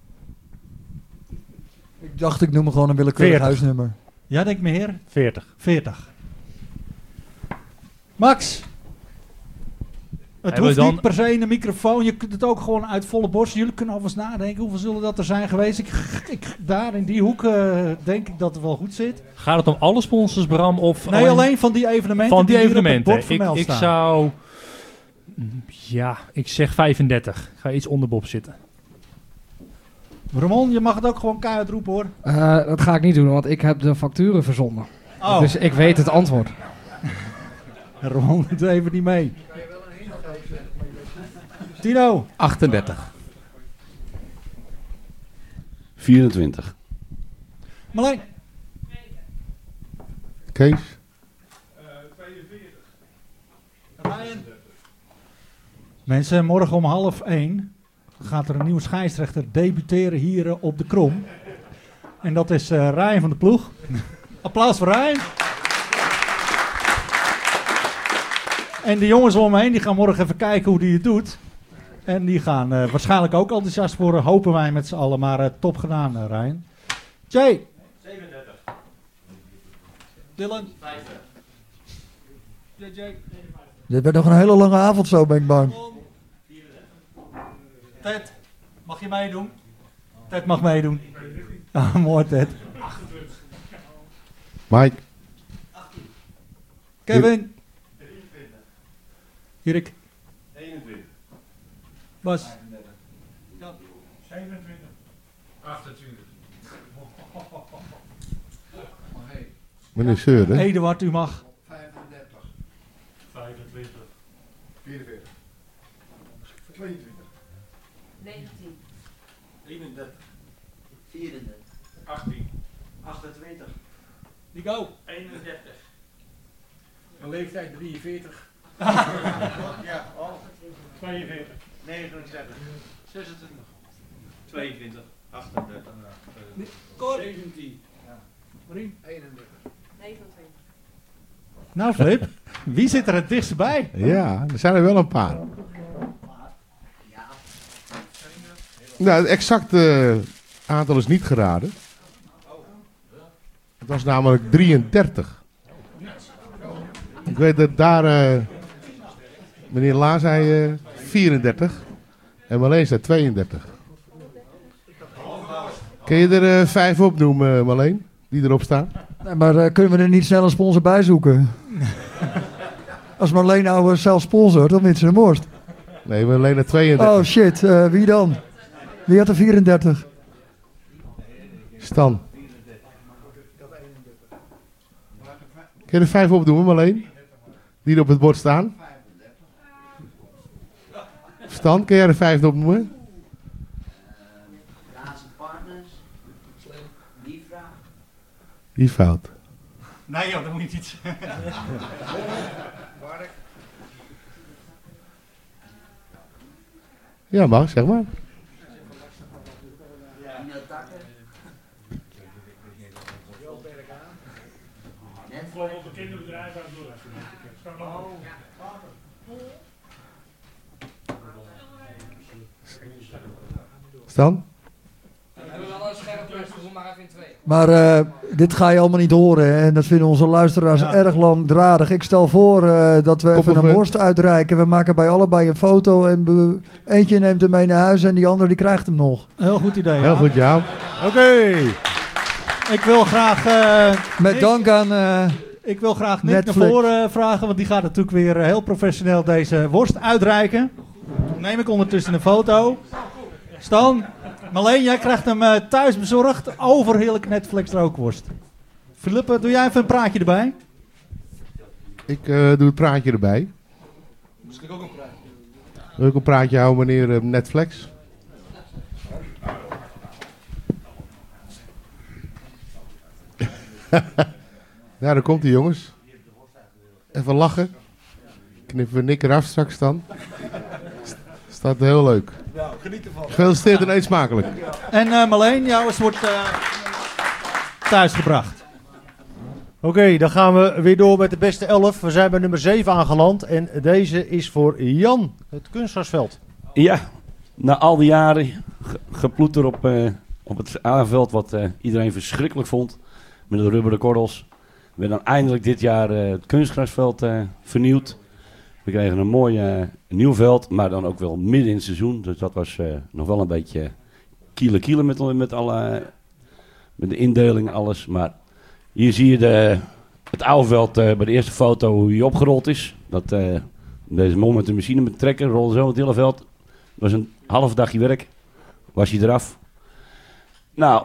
Ik dacht, ik noem me gewoon een willekeurig veertig. Huisnummer. Ja, denk meer? veertig. veertig. Max? Het Hebben hoeft we dan- niet per se in een microfoon. Je kunt het ook gewoon uit volle borst. Jullie kunnen alvast nadenken. Hoeveel zullen dat er zijn geweest? Ik, ik, daar in die hoek uh, denk ik dat het wel goed zit. Gaat het om alle sponsors, Bram? Of Nee, alleen van die evenementen Van die die hier op het evenementen. bord vermeld ik, ik staan. zou... Ja, ik zeg vijfendertig. Ik ga iets onder Bob zitten. Ramon, je mag het ook gewoon keihard roepen hoor. Uh, dat ga ik niet doen, want ik heb de facturen verzonden. Oh. Dus ik weet het antwoord. Ramon doet even niet mee. Tino? achtendertig. vierentwintig. Marlijn? Kees? Mensen, morgen om half één gaat er een nieuwe scheidsrechter debuteren hier uh, op de Krom. En dat is uh, Ryan van de Ploeg. Applaus voor Ryan. En de jongens om me heen die gaan morgen even kijken hoe die het doet. En die gaan uh, waarschijnlijk ook enthousiast worden, hopen wij met z'n allen. Maar uh, top gedaan, uh, Ryan. Jay? zevenendertig. Dylan? vijftig. J J? Dit werd nog een hele lange avond zo, ben ik bang. Ted, mag je meedoen? Ted mag meedoen. Ah, mooi Ted. Mike? Kevin? Erik? eenentwintig. Bas? Ja. zevenentwintig. achtentwintig. Meneer Seurde? Eduard, u mag. vijfendertig. vijfentwintig. vierenveertig. tweeëntwintig. negentien. eenendertig. vierendertig. achttien. achtentwintig. Nico? eenendertig. Mijn leeftijd drieënveertig. Ja, oh. tweeënveertig. negenendertig. zesentwintig. tweeëntwintig. achtendertig. zeventien. Marien? eenendertig. negenentwintig. Nou Flip, wie zit er het dichtst bij? Ja, er zijn er wel een paar. Nou, het exacte aantal is niet geraden. Het was namelijk drieëndertig. Ik weet dat daar uh, meneer La zei uh, vierendertig en Marleen zei tweeëndertig. Kun je er uh, vijf opnoemen, uh, Marleen, die erop staan? Nee, maar uh, kunnen we er niet snel een sponsor bij zoeken? Als Marleen nou uh, zelf sponsort, dan wint ze de morst. Nee, Marleen had tweeëndertig. Oh shit, uh, wie dan? Wie had er vierendertig? Stan. Kun je er vijf opnoemen, Marleen? Die er op het bord staan? Stan, kun jij er vijf opnoemen? Raadse partners. Die vraag. Die fout. Nee joh, dat moet niet iets. Ja, mag, zeg maar. Gewoon op een kinderbedrijf aan het doen. Stan? We hebben wel een scherp les, dus maar even in twee. Maar uh, dit ga je allemaal niet horen. Hè? En dat vinden onze luisteraars Ja. erg langdradig. Ik stel voor uh, dat we even een Koppelpunt. worst uitreiken. We maken bij allebei een foto. En be- eentje neemt hem mee naar huis en die andere die krijgt hem nog. Heel goed idee. Heel goed, ja. Oké. Ik wil graag... Uh, Met Nick, dank aan... Uh, ik wil graag Nick Netflix. naar voren vragen, want die gaat natuurlijk weer uh, heel professioneel deze worst uitreiken. Dan neem ik ondertussen een foto. Stan, Marleen, jij krijgt hem uh, thuis bezorgd. Overheerlijk Netflix rookworst. Philippe, doe jij even een praatje erbij? Ik uh, doe het praatje erbij. Misschien ook een praatje. Wil ik een praatje houden, meneer uh, Netflix? Ja, daar komt hij, jongens. Even lachen. Knippen we Nick eraf straks dan. Staat heel leuk. Ja, geniet ervan. Gefeliciteerd en eet smakelijk. En uh, Marleen, jouw wordt uh, thuisgebracht. Oké, okay, dan gaan we weer door met de beste elf. We zijn bij nummer zeven aangeland en deze is voor Jan, het kunstgrasveld. Ja, na al die jaren ge- geploeter op, uh, op het aanveld wat uh, iedereen verschrikkelijk vond. Met de rubberen korrels. We hebben dan eindelijk dit jaar uh, het kunstgrasveld uh, vernieuwd. We kregen een mooi uh, nieuw veld, maar dan ook wel midden in het seizoen. Dus dat was uh, nog wel een beetje kiele kiele met, met, alle, met de indeling en alles. Maar hier zie je de, het oude veld uh, bij de eerste foto hoe hij opgerold is. Dat, uh, deze man met de machine met de trekker rolde zo het hele veld. Dat was een half dagje werk. Was hij eraf. Nou,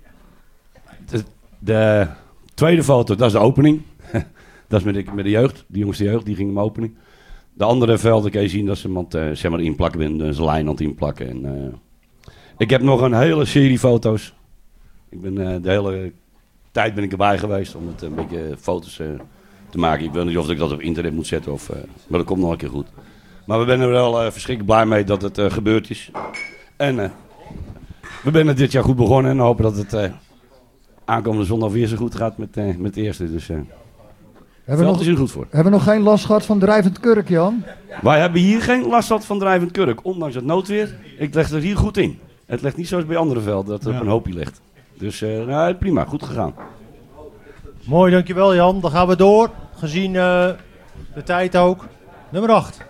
de, de tweede foto, dat is de opening. Dat is met de, met de jeugd, de jongste jeugd, die ging hem opening. De andere velden kan je zien dat ze iemand uh, zeg maar inplakken, en zijn lijn aan het inplakken. En, uh, ik heb nog een hele serie foto's. Ik ben uh, de hele tijd ben ik erbij geweest om het een beetje foto's uh, te maken. Ik weet niet of ik dat op internet moet zetten, of, uh, maar dat komt nog een keer goed. Maar we zijn er wel uh, verschrikkelijk blij mee dat het uh, gebeurd is. En uh, we zijn dit jaar goed begonnen en hopen dat het uh, aankomende zondag weer zo goed gaat met, uh, met de eerste. Dus, uh, hebben we nog, is er goed voor. Hebben we nog geen last gehad van drijvend kurk, Jan? Wij hebben hier geen last gehad van drijvend kurk, ondanks het noodweer. Ik leg er hier goed in. Het ligt niet zoals bij andere velden, dat het Ja. op een hoopje ligt. Dus uh, nou, prima, goed gegaan. Mooi, dankjewel Jan. Dan gaan we door, gezien uh, de tijd ook. Nummer acht.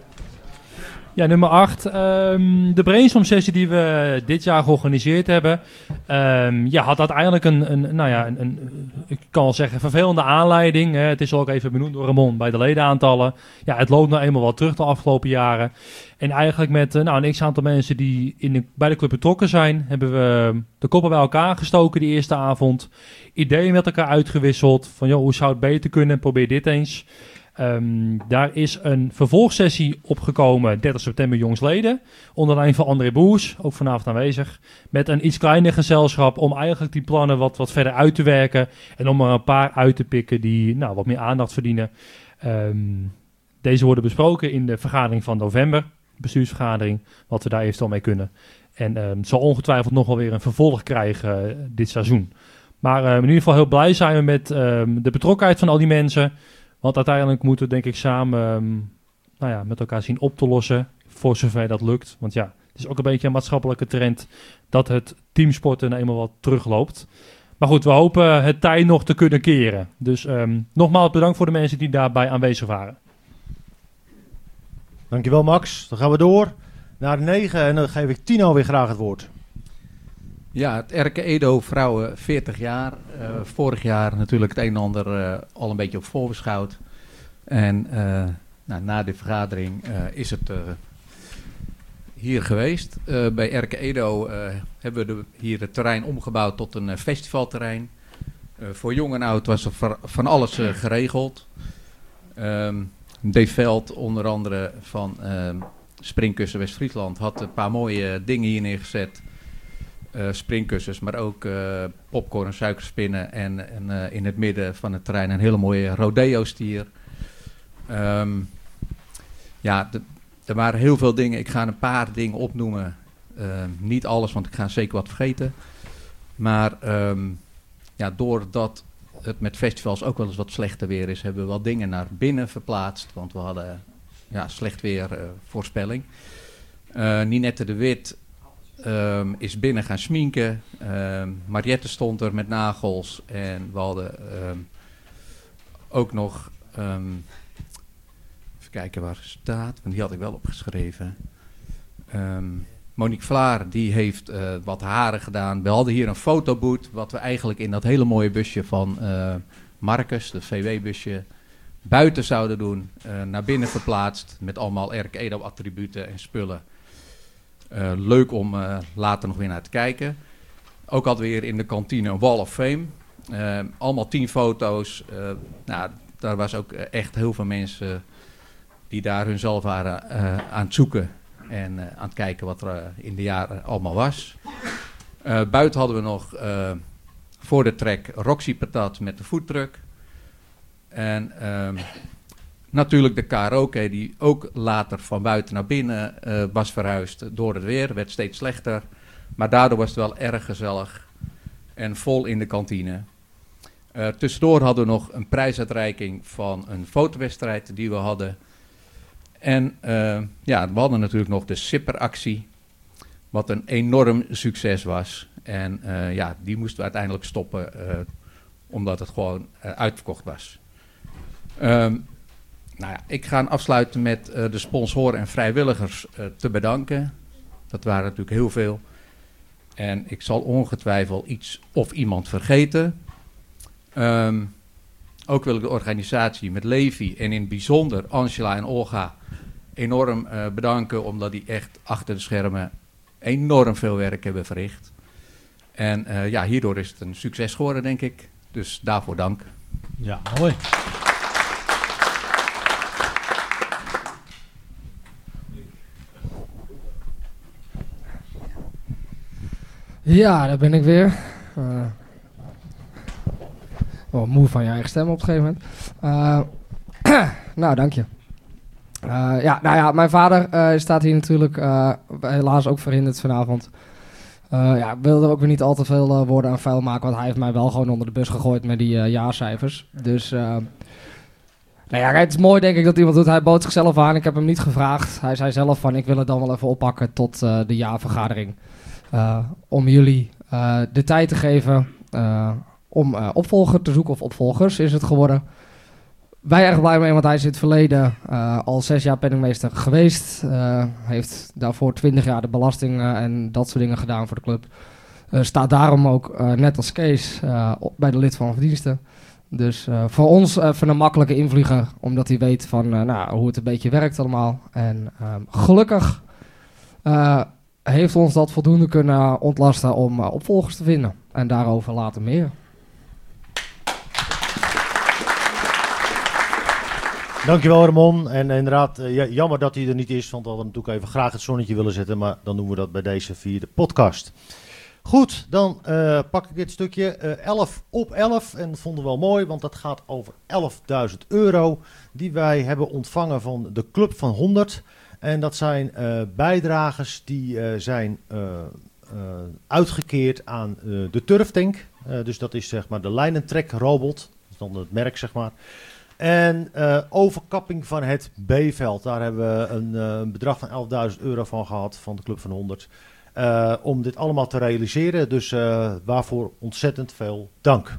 Ja, nummer acht. Um, de brainstorm sessie die we dit jaar georganiseerd hebben. Um, ja, had uiteindelijk een, een, nou ja, een, een, ik kan wel zeggen, vervelende aanleiding. Hè. Het is ook even benoemd door Ramon bij de ledenaantallen. Ja, het loopt nou eenmaal wel terug de afgelopen jaren. En eigenlijk met uh, nou, een x-aantal mensen die in de, bij de club betrokken zijn, hebben we de koppen bij elkaar gestoken die eerste avond. Ideeën met elkaar uitgewisseld. Van, joh, hoe zou het beter kunnen? Probeer dit eens. Um, daar is een vervolgsessie opgekomen, dertig september jongsleden, onder leiding van André Boers, ook vanavond aanwezig, met een iets kleiner gezelschap om eigenlijk die plannen wat, wat verder uit te werken en om er een paar uit te pikken die nou, wat meer aandacht verdienen. Um, deze worden besproken in de vergadering van november, bestuursvergadering, wat we daar eventueel mee kunnen. En um, het zal ongetwijfeld nog wel weer een vervolg krijgen uh, dit seizoen. Maar um, in ieder geval heel blij zijn we met um, de betrokkenheid van al die mensen. Want uiteindelijk moeten we denk ik samen um, nou ja, met elkaar zien op te lossen, voor zover dat lukt. Want ja, het is ook een beetje een maatschappelijke trend dat het teamsporten nou eenmaal wat terugloopt. Maar goed, we hopen het tij nog te kunnen keren. Dus um, nogmaals bedankt voor de mensen die daarbij aanwezig waren. Dankjewel Max. Dan gaan we door naar de negen en dan geef ik Tino weer graag het woord. Ja, het R K Edo Vrouwen veertig jaar. Uh, vorig jaar natuurlijk het een en ander uh, al een beetje op voorbeschouwd. En uh, nou, na de vergadering uh, is het uh, hier geweest. Uh, bij R K Edo uh, hebben we de, hier het terrein omgebouwd tot een uh, festivalterrein. Uh, voor jong en oud was er van, van alles uh, geregeld. Um, D-veld onder andere van uh, Springkussen West-Friesland had een paar mooie dingen hier neergezet. Uh, springkussens, maar ook uh, popcorn en suikerspinnen. En, en uh, in het midden van het terrein een hele mooie rodeo-stier. Um, ja, de, er waren heel veel dingen. Ik ga een paar dingen opnoemen. Uh, niet alles, want ik ga zeker wat vergeten. Maar um, ja, doordat het met festivals ook wel eens wat slechter weer is, hebben we wel dingen naar binnen verplaatst. Want we hadden ja, slecht weer uh, voorspelling. Uh, Ninette de Wit um, is binnen gaan sminken. Um, Mariette stond er met nagels. En we hadden um, ook nog... Um, even kijken waar het staat, want die had ik wel opgeschreven. Um, Monique Vlaar, die heeft uh, wat haren gedaan. We hadden hier een fotoboot, wat we eigenlijk in dat hele mooie busje van uh, Marcus, de V W-busje, buiten zouden doen. Uh, naar binnen verplaatst, met allemaal Erk Edo-attributen en spullen. Uh, leuk om uh, later nog weer naar te kijken. Ook hadden we hier in de kantine een Wall of Fame. Uh, allemaal tien foto's. Uh, nou, daar was ook echt heel veel mensen die daar hunzelf waren uh, aan het zoeken. En uh, aan het kijken wat er uh, in de jaren allemaal was. Uh, buiten hadden we nog uh, voor de trek Roxy Patat met de foodtruck. En um, natuurlijk de karaoke die ook later van buiten naar binnen uh, was verhuisd door het weer. Werd steeds slechter. Maar daardoor was het wel erg gezellig. En vol in de kantine. Uh, tussendoor hadden we nog een prijsuitreiking van een fotowedstrijd die we hadden. En uh, ja, we hadden natuurlijk nog de Sipperactie, wat een enorm succes was. En uh, ja, die moesten we uiteindelijk stoppen, uh, omdat het gewoon uh, uitverkocht was. Um, nou ja, ik ga afsluiten met uh, de sponsoren en vrijwilligers uh, te bedanken. Dat waren natuurlijk heel veel. En ik zal ongetwijfeld iets of iemand vergeten. Um, ook wil ik de organisatie met Levi en in het bijzonder Angela en Olga enorm uh, bedanken, omdat die echt achter de schermen enorm veel werk hebben verricht. En uh, ja, hierdoor is het een succes geworden, denk ik. Dus daarvoor dank. Ja, mooi. Ja, daar ben ik weer. Uh, oh, moe van je eigen stem op een gegeven moment. Uh, nou, dank je. Uh, ja, nou ja, mijn vader uh, staat hier natuurlijk uh, helaas ook verhinderd vanavond. Uh, ja, ik wilde er ook weer niet al te veel uh, woorden aan vuil maken, want hij heeft mij wel gewoon onder de bus gegooid met die uh, jaarcijfers. Dus, uh, nou ja, het is mooi denk ik dat iemand doet. Hij bood zichzelf aan, ik heb hem niet gevraagd. Hij zei zelf van, ik wil het dan wel even oppakken tot uh, de jaarvergadering. Uh, om jullie uh, de tijd te geven uh, om uh, opvolger te zoeken, of opvolgers is het geworden. Wij erg blij mee, want hij is in het verleden uh, al zes jaar penningmeester geweest. Uh, heeft daarvoor twintig jaar de belasting uh, en dat soort dingen gedaan voor de club. Uh, staat daarom ook, uh, net als Kees, uh, op, bij de lid van verdiensten. Dus uh, voor ons even een makkelijke invlieger, omdat hij weet van, uh, nou, hoe het een beetje werkt allemaal. En uh, gelukkig uh, heeft ons dat voldoende kunnen ontlasten om uh, opvolgers te vinden. En daarover later meer. Dankjewel Ramon. En inderdaad, uh, jammer dat hij er niet is, want we hadden natuurlijk even graag het zonnetje willen zetten. Maar dan doen we dat bij deze vierde podcast. Goed, dan uh, pak ik dit stukje uh, elf op elf. En dat vonden we wel mooi, want dat gaat over elfduizend euro die wij hebben ontvangen van de Club van honderd. En dat zijn uh, bijdragers die uh, zijn uh, uh, uitgekeerd aan uh, de turftank. Uh, dus dat is zeg maar de lijnentrek robot. Dat is dan het merk zeg maar. En uh, overkapping van het B-veld. Daar hebben we een, uh, een bedrag van elfduizend euro van gehad van de Club van honderd. Uh, om dit allemaal te realiseren. Dus uh, waarvoor ontzettend veel dank.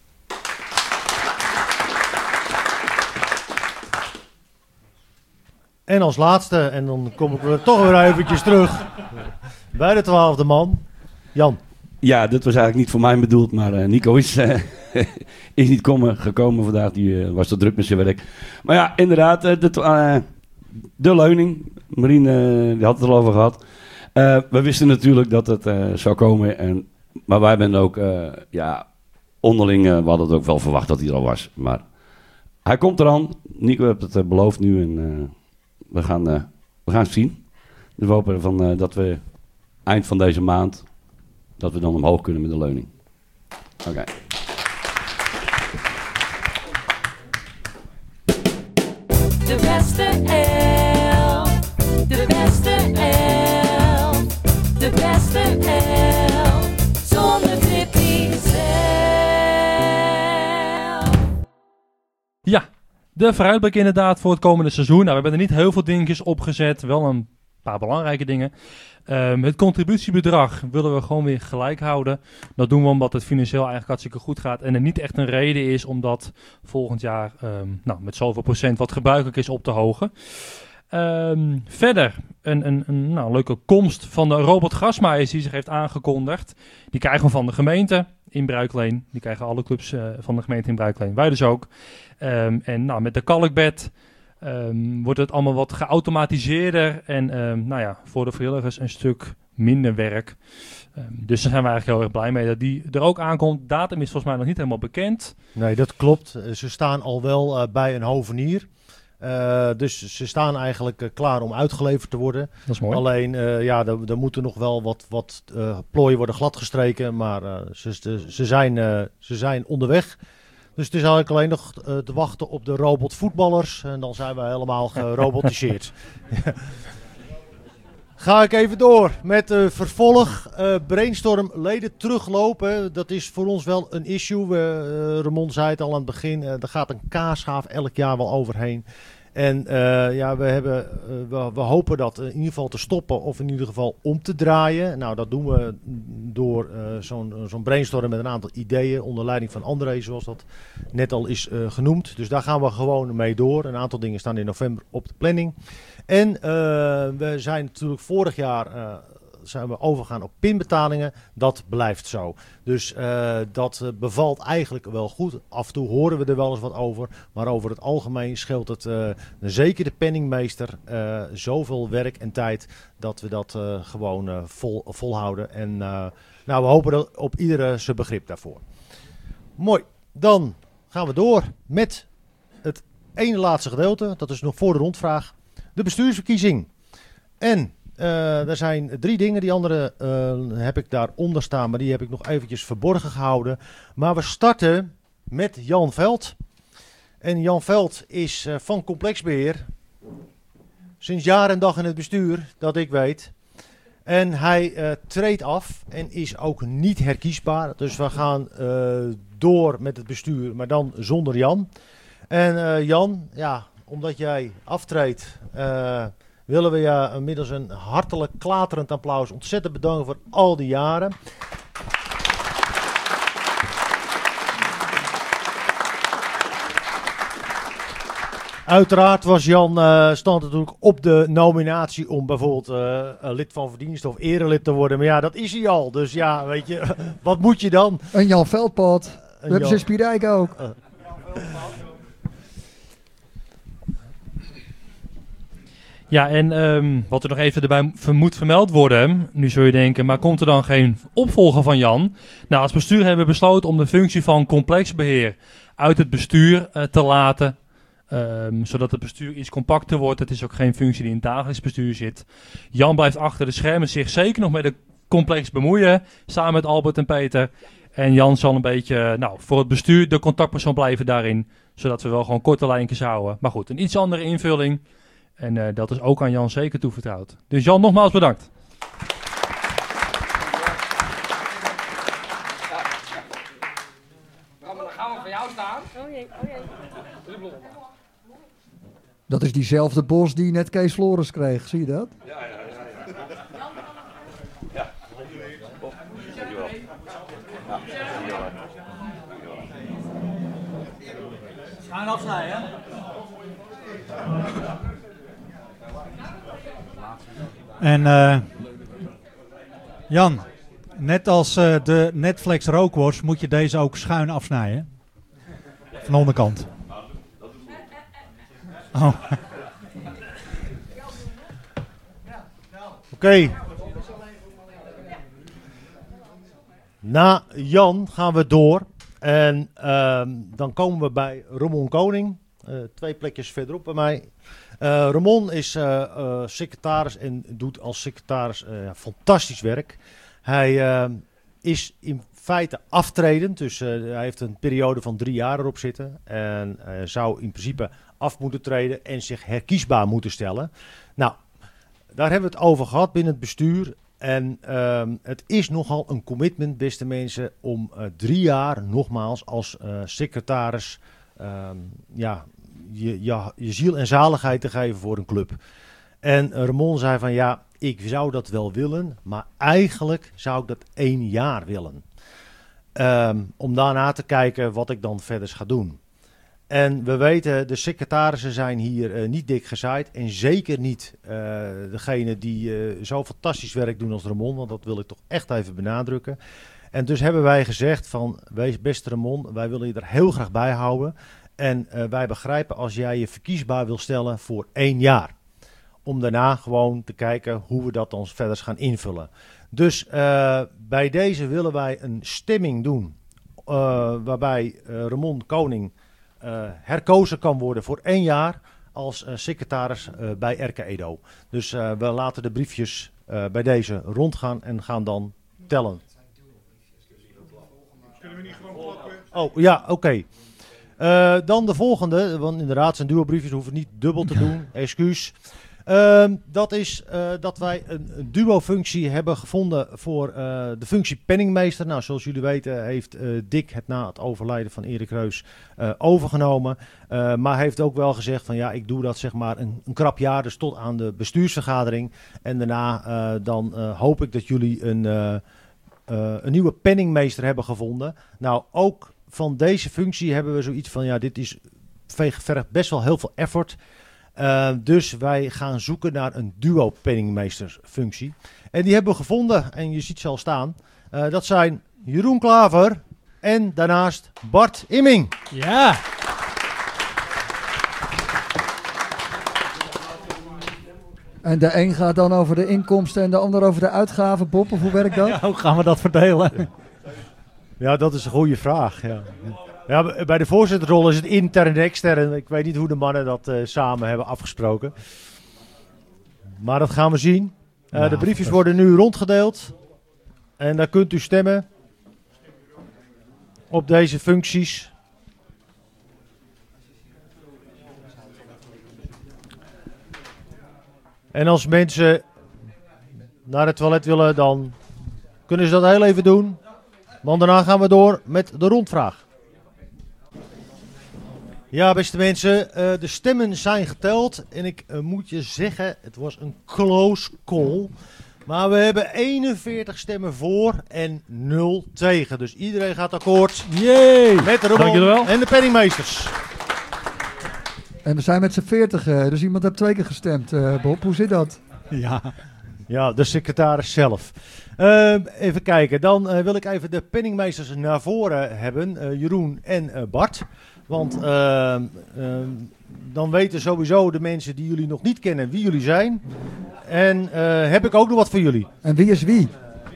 En als laatste, en dan kom ik er toch weer eventjes terug bij de twaalfde man, Jan. Ja, dit was eigenlijk niet voor mij bedoeld, maar uh, Nico is, uh, is niet komen, gekomen vandaag. Die uh, was te druk met zijn werk. Maar ja, inderdaad, uh, de, uh, de leuning. Marien uh, die had het er al over gehad. Uh, we wisten natuurlijk dat het uh, zou komen. En, maar wij zijn ook, uh, ja, onderling, uh, we hadden het ook wel verwacht dat hij er al was. Maar hij komt eraan. Nico heeft het uh, beloofd nu en uh, we, gaan, uh, we gaan het zien. Dus we hopen van, uh, dat we eind van deze maand, dat we dan omhoog kunnen met de leuning. Oké. Okay. De beste elf, de beste elf, de beste elf, zonder Tippy zelf. Ja, de vooruitblik inderdaad voor het komende seizoen. Nou, we hebben er niet heel veel dingetjes opgezet, wel een paar belangrijke dingen. Um, het contributiebedrag willen we gewoon weer gelijk houden. Dat doen we omdat het financieel eigenlijk hartstikke goed gaat en er niet echt een reden is om dat volgend jaar um, nou, met zoveel procent wat gebruikelijk is op te hogen. Um, verder een, een, een nou, leuke komst van de Robert Grasmaijers die zich heeft aangekondigd. Die krijgen we van de gemeente in Bruikleen. Die krijgen alle clubs uh, van de gemeente in Bruikleen. Wij dus ook. Um, en nou, met de kalkbed um, wordt het allemaal wat geautomatiseerder. En um, nou ja, voor de vrijwilligers een stuk minder werk. Um, dus daar zijn we eigenlijk heel erg blij mee dat die er ook aankomt. Datum is volgens mij nog niet helemaal bekend. Nee, dat klopt. Ze staan al wel uh, bij een hovenier. Uh, dus ze staan eigenlijk uh, klaar om uitgeleverd te worden. Dat is mooi. Alleen, uh, ja, er, er moeten nog wel wat, wat uh, plooien worden gladgestreken. Maar uh, ze, ze, zijn, uh, ze zijn onderweg. Dus het is eigenlijk alleen nog uh, te wachten op de robotvoetballers. En dan zijn we helemaal gerobotiseerd. Ga ik even door met uh, vervolg. Uh, brainstorm leden teruglopen. Dat is voor ons wel een issue. We, uh, Ramon zei het al aan het begin. Uh, er gaat een kaasschaaf elk jaar wel overheen. En uh, ja, we, hebben, uh, we, we hopen dat in ieder geval te stoppen of in ieder geval om te draaien. Nou, dat doen we door uh, zo'n, zo'n brainstorm met een aantal ideeën onder leiding van André, zoals dat net al is uh, genoemd. Dus daar gaan we gewoon mee door. Een aantal dingen staan in november op de planning. En uh, we zijn natuurlijk vorig jaar uh, zijn we overgegaan op pinbetalingen. Dat blijft zo. Dus uh, dat uh, bevalt eigenlijk wel goed. Af en toe horen we er wel eens wat over. Maar over het algemeen scheelt het uh, zeker de penningmeester uh, zoveel werk en tijd dat we dat uh, gewoon uh, vol, volhouden. En uh, nou, we hopen dat op iedere zijn begrip daarvoor. Mooi. Dan gaan we door met het ene laatste gedeelte. Dat is nog voor de rondvraag. De bestuursverkiezing. En uh, er zijn drie dingen. Die andere uh, heb ik daaronder staan, maar die heb ik nog eventjes verborgen gehouden. Maar we starten met Jan Veld. En Jan Veld is uh, van Complexbeheer. Sinds jaar en dag in het bestuur, dat ik weet. En hij uh, treedt af en is ook niet herkiesbaar. Dus we gaan uh, door met het bestuur, maar dan zonder Jan. En uh, Jan, ja, omdat jij aftreedt, uh, willen we je inmiddels een hartelijk klaterend applaus ontzettend bedanken voor al die jaren. Uiteraard was Jan uh, stond natuurlijk op de nominatie om bijvoorbeeld uh, een lid van verdienste of erelid te worden. Maar ja, dat is hij al. Dus ja, weet je, wat moet je dan? Een Jan Veldpot. We hebben ze in Spierdijk ook. Uh. Ja, en um, wat er nog even erbij moet vermeld worden, nu zul je denken, maar komt er dan geen opvolger van Jan? Nou, als bestuur hebben we besloten om de functie van complexbeheer uit het bestuur uh, te laten, um, zodat het bestuur iets compacter wordt. Het is ook geen functie die in het dagelijks bestuur zit. Jan blijft achter de schermen zich zeker nog met de complex bemoeien, samen met Albert en Peter. En Jan zal een beetje, nou, voor het bestuur de contactpersoon blijven daarin, zodat we wel gewoon korte lijntjes houden. Maar goed, een iets andere invulling. En uh, dat is ook aan Jan zeker toevertrouwd. Dus Jan, nogmaals bedankt. Dan gaan we voor jou staan. Oh jee, oh jee. Dat is diezelfde bos die net Kees Flores kreeg, zie je dat? Ja, ja, ja. Ja. Dankjewel. Schuin afsnijden, hè? En uh, Jan, net als uh, de Netflix rookworst moet je deze ook schuin afsnijden. Van de onderkant. Oh. Oké. Okay. Na Jan gaan we door. En uh, dan komen we bij Ramon Koning. Uh, twee plekjes verderop bij mij. Uh, Ramon is uh, uh, secretaris en doet als secretaris uh, fantastisch werk. Hij uh, is in feite aftredend, dus uh, hij heeft een periode van drie jaar erop zitten. En uh, zou in principe af moeten treden en zich herkiesbaar moeten stellen. Nou, daar hebben we het over gehad binnen het bestuur. En uh, het is nogal een commitment, beste mensen, om uh, drie jaar nogmaals als uh, secretaris uh, ja, je, je, je ziel en zaligheid te geven voor een club. En uh, Ramon zei van ja, ik zou dat wel willen, maar eigenlijk zou ik dat één jaar willen. Um, om daarna te kijken wat ik dan verder ga doen. En we weten, de secretarissen zijn hier uh, niet dik gezaaid. En zeker niet uh, degene die uh, zo fantastisch werk doen als Ramon. Want dat wil ik toch echt even benadrukken. En dus hebben wij gezegd van, wees beste Ramon, wij willen je er heel graag bij houden. En uh, wij begrijpen als jij je verkiesbaar wil stellen voor één jaar. Om daarna gewoon te kijken hoe we dat dan verder gaan invullen. Dus uh, bij deze willen wij een stemming doen. Uh, waarbij uh, Ramon Koning uh, herkozen kan worden voor één jaar als uh, secretaris uh, bij R K Edo. Dus uh, we laten de briefjes uh, bij deze rondgaan en gaan dan tellen. Kunnen we niet gewoon klappen? Oh ja, oké. Okay. Uh, dan de volgende, want inderdaad zijn duo-briefjes, hoeven niet dubbel te doen, excuus. Uh, dat is uh, dat wij een, een duo-functie hebben gevonden voor uh, de functie penningmeester. Nou, zoals jullie weten heeft uh, Dick het na het overlijden van Erik Reus uh, overgenomen. Uh, maar heeft ook wel gezegd van ja, ik doe dat zeg maar een, een krap jaar, dus tot aan de bestuursvergadering. En daarna uh, dan uh, hoop ik dat jullie een, uh, uh, een nieuwe penningmeester hebben gevonden. Nou, ook van deze functie hebben we zoiets van ja, dit is vergt best wel heel veel effort. Uh, dus wij gaan zoeken naar een duo-penningmeestersfunctie. En die hebben we gevonden, en je ziet ze al staan. Uh, dat zijn Jeroen Klaver en daarnaast Bart Imming. Ja! En de een gaat dan over de inkomsten en de ander over de uitgaven. Bob, of hoe werkt dat? Ja, hoe gaan we dat verdelen? Ja, dat is een goede vraag, ja. Ja, bij de voorzitterrol is het intern en extern. Ik weet niet hoe de mannen dat uh, samen hebben afgesproken. Maar dat gaan we zien. Uh, ja, de briefjes worden nu rondgedeeld. En daar kunt u stemmen op deze functies. En als mensen naar het toilet willen, dan kunnen ze dat heel even doen. Want daarna gaan we door met de rondvraag. Ja, beste mensen, uh, de stemmen zijn geteld en ik uh, moet je zeggen, het was een close call. Maar we hebben eenenveertig stemmen voor en nul tegen. Dus iedereen gaat akkoord. Yay! Met de Ramon en de penningmeesters. En we zijn met z'n veertig, dus iemand heeft twee keer gestemd. Uh, Bob, hoe zit dat? Ja, ja, de secretaris zelf. Uh, even kijken, dan uh, wil ik even de penningmeesters naar voren hebben, uh, Jeroen en uh, Bart. Want uh, uh, dan weten sowieso de mensen die jullie nog niet kennen wie jullie zijn. En uh, heb ik ook nog wat voor jullie. En wie is wie?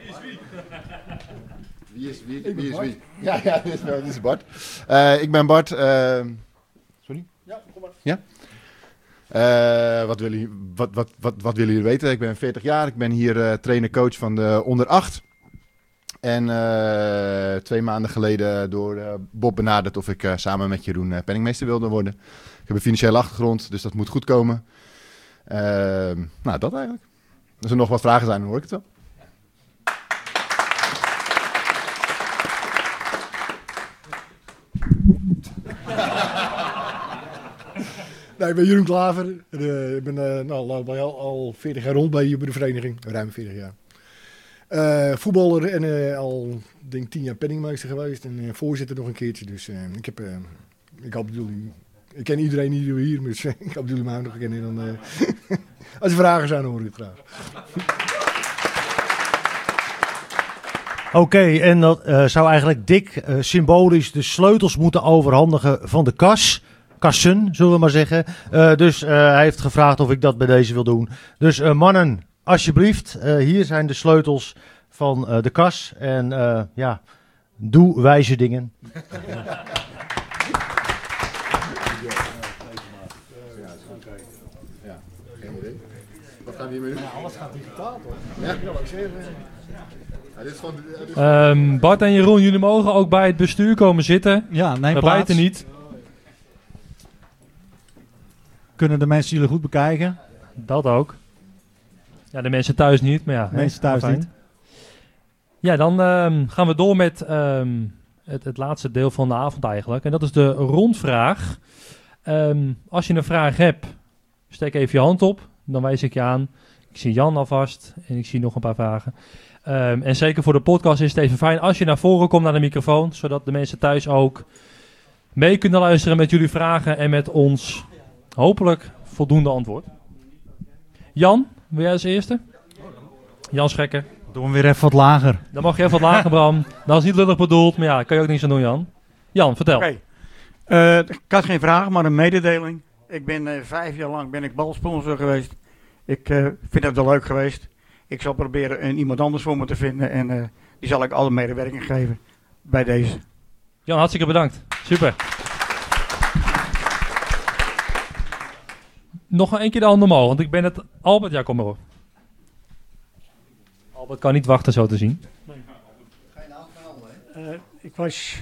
Wie is wie? Wie is wie? Ja, ja, dit is, dit is Bart. Uh, ik ben Bart. Uh, sorry? Ja, kom maar. Ja? Uh, wat, willen, wat, wat, wat, wat willen jullie weten? Ik ben veertig jaar. Ik ben hier uh, trainer-coach van de onder acht. En uh, twee maanden geleden door uh, Bob benaderd of ik uh, samen met Jeroen uh, penningmeester wilde worden. Ik heb een financiële achtergrond, dus dat moet goed komen. Uh, nou, dat eigenlijk. Als er nog wat vragen zijn, dan hoor ik het wel. Nee, ik ben Jeroen Klaver. Uh, ik ben uh, nou, al, al, al veertig jaar rond bij, bij de vereniging, ruim veertig jaar. Uh, voetballer en uh, al denk tien jaar penningmeester geweest en uh, voorzitter nog een keertje. Dus uh, ik heb, uh, ik hoop jullie, ik ken iedereen hier, dus uh, ik hoop jullie mij nog kennen. Dan, uh, als er vragen zijn, dan hoor ik het graag. Oké, okay, en dat uh, zou eigenlijk Dick uh, symbolisch de sleutels moeten overhandigen van de kas. Kassen, zullen we maar zeggen. Uh, dus uh, hij heeft gevraagd of ik dat bij deze wil doen. Dus uh, mannen, alsjeblieft, uh, hier zijn de sleutels van uh, de kas. En uh, ja, doe wijze dingen. Ja, geen idee. Wat gaan we hiermee doen? alles gaat digitaal, toch? Ja. Ja, wat ik zeg. Ja, dit is gewoon, dit is Um, Bart en Jeroen, jullie mogen ook bij het bestuur komen zitten. Ja, neem We plaats. bijten niet. Kunnen de mensen jullie goed bekijken? Dat ook. Ja, de mensen thuis niet, maar ja. Mensen hè, thuis fijn. niet. Ja, dan um, gaan we door met um, het, het laatste deel van de avond eigenlijk. En dat is de rondvraag. Um, als je een vraag hebt, steek even je hand op. Dan wijs ik je aan. Ik zie Jan alvast en ik zie nog een paar vragen. Um, en zeker voor de podcast is het even fijn als je naar voren komt naar de microfoon. Zodat de mensen thuis ook mee kunnen luisteren met jullie vragen en met ons hopelijk voldoende antwoord. Jan, wil jij als eerste? Jan Schekker. Doe hem weer even wat lager. Dan mag je even wat lager, Bram. Dat is niet lullig bedoeld, maar ja, kan je ook niks aan doen, Jan. Jan, vertel. Oké. Okay. Uh, ik had geen vraag, maar een mededeling. Ik ben uh, vijf jaar lang ben ik balsponsor geweest. Ik uh, vind het wel leuk geweest. Ik zal proberen een, iemand anders voor me te vinden en uh, die zal ik alle medewerking geven bij deze. Jan, hartstikke bedankt. Super. Nog een keer de handen omhoog, want ik ben het... Albert, ja, kom maar op. Albert kan niet wachten zo te zien. Nee. Uh, ik was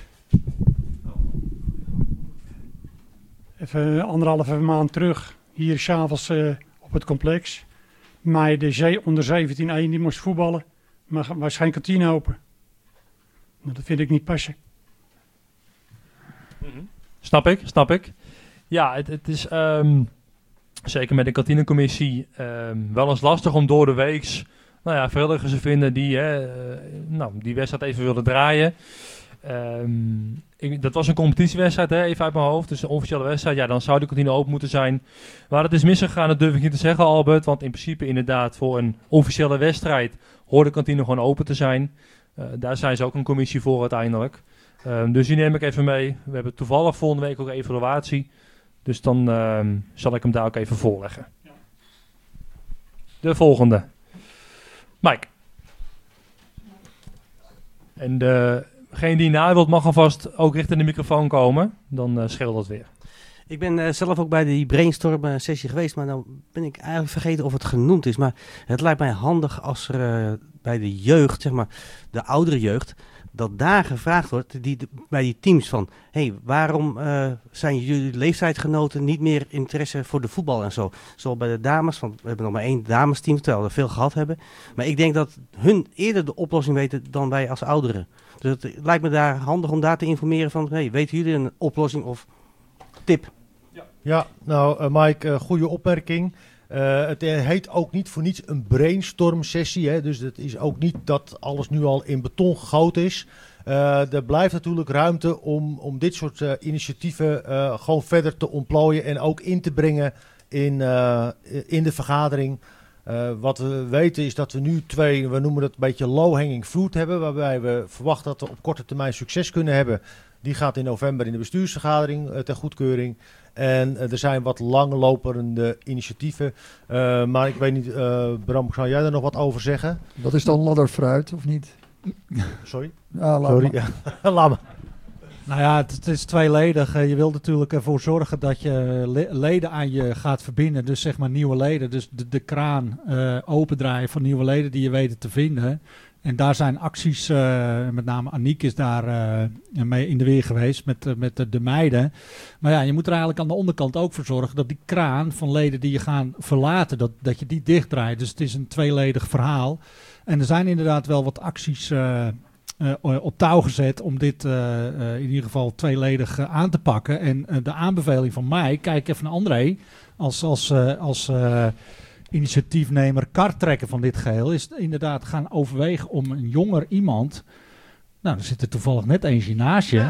even anderhalve maand terug hier s'avonds uh, op het complex. Maar de zee onder zeventien één die moest voetballen, maar was geen kantine open. Nou, dat vind ik niet passen. Mm-hmm. Snap ik, snap ik. Ja, het, het is um, zeker met de kantinecommissie um, wel eens lastig om door de weeks... Nou ja, vrijwilligers te vinden die hè, uh, nou, die wedstrijd even willen draaien. Um, ik, dat was een competitiewedstrijd, hè, even uit mijn hoofd. Dus een officiële wedstrijd. Ja, dan zou de kantine open moeten zijn. Waar het is misgegaan, dat durf ik niet te zeggen, Albert. Want in principe inderdaad voor een officiële wedstrijd hoort de kantine gewoon open te zijn. Uh, daar zijn ze ook een commissie voor uiteindelijk. Um, dus die neem ik even mee. We hebben toevallig volgende week ook een evaluatie. Dus dan um, zal ik hem daar ook even voorleggen. De volgende. Mike. En degene die na wilt mag alvast ook richting de microfoon komen. Dan uh, scheelt dat weer. Ik ben uh, zelf ook bij die brainstorm uh, sessie geweest, maar dan ben ik eigenlijk vergeten of het genoemd is. Maar het lijkt mij handig als er uh, bij de jeugd, zeg maar de oudere jeugd, dat daar gevraagd wordt die, de, bij die teams van, hé, hey, waarom uh, zijn jullie leeftijdsgenoten niet meer interesse voor de voetbal en zo? Zoals bij de dames, want we hebben nog maar één damesteam, terwijl we veel gehad hebben. Maar ik denk dat hun eerder de oplossing weten dan wij als ouderen. Dus het lijkt me daar handig om daar te informeren van, hey, weten jullie een oplossing of tip? Ja, ja nou uh, Mike, uh, goede opmerking. Uh, het heet ook niet voor niets een brainstorm sessie. Hè? Dus het is ook niet dat alles nu al in beton gegoten is. Uh, er blijft natuurlijk ruimte om, om dit soort uh, initiatieven uh, gewoon verder te ontplooien en ook in te brengen in, uh, in de vergadering. Uh, wat we weten is dat we nu twee, we noemen dat een beetje low-hanging fruit hebben, waarbij we verwachten dat we op korte termijn succes kunnen hebben. Die gaat in november in de bestuursvergadering uh, ter goedkeuring. En uh, er zijn wat langlopende initiatieven. Uh, maar ik weet niet, uh, Bram, zou jij daar nog wat over zeggen? Dat is dan ladderfruit, of niet? Sorry? Ah, laat Sorry, maar. ja. Laat maar. Nou ja, het, het is tweeledig. Uh, je wilt natuurlijk ervoor zorgen dat je le- leden aan je gaat verbinden. Dus zeg maar nieuwe leden. Dus de, de kraan uh, opendraaien van nieuwe leden die je weten te vinden. En daar zijn acties, uh, met name Aniek is daar uh, mee in de weer geweest met, uh, met de, de meiden. Maar ja, je moet er eigenlijk aan de onderkant ook voor zorgen dat die kraan van leden die je gaan verlaten, dat, dat je die dichtdraait. Dus het is een tweeledig verhaal. En er zijn inderdaad wel wat acties uh, uh, op touw gezet om dit uh, uh, in ieder geval tweeledig uh, aan te pakken. En uh, de aanbeveling van mij, kijk even naar André, als... als, uh, als uh, initiatiefnemer, karttrekker van dit geheel, is inderdaad gaan overwegen om een jonger iemand, nou, er zit er toevallig net eentje naast je.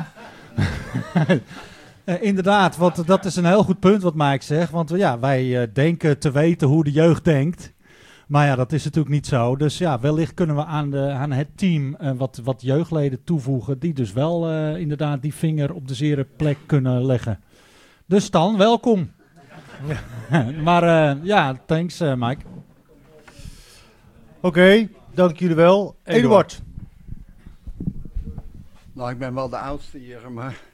uh, inderdaad, want dat is een heel goed punt wat Mike zegt, want ja, wij uh, denken te weten hoe de jeugd denkt, maar ja, dat is natuurlijk niet zo. Dus ja, wellicht kunnen we aan, de, aan het team uh, wat, wat jeugdleden toevoegen, die dus wel uh, inderdaad die vinger op de zere plek kunnen leggen. Dus dan, welkom. Ja. maar uh, ja, thanks uh, Mike. Oké, okay, dank jullie wel. Eduard. Nou, ik ben wel de oudste hier, maar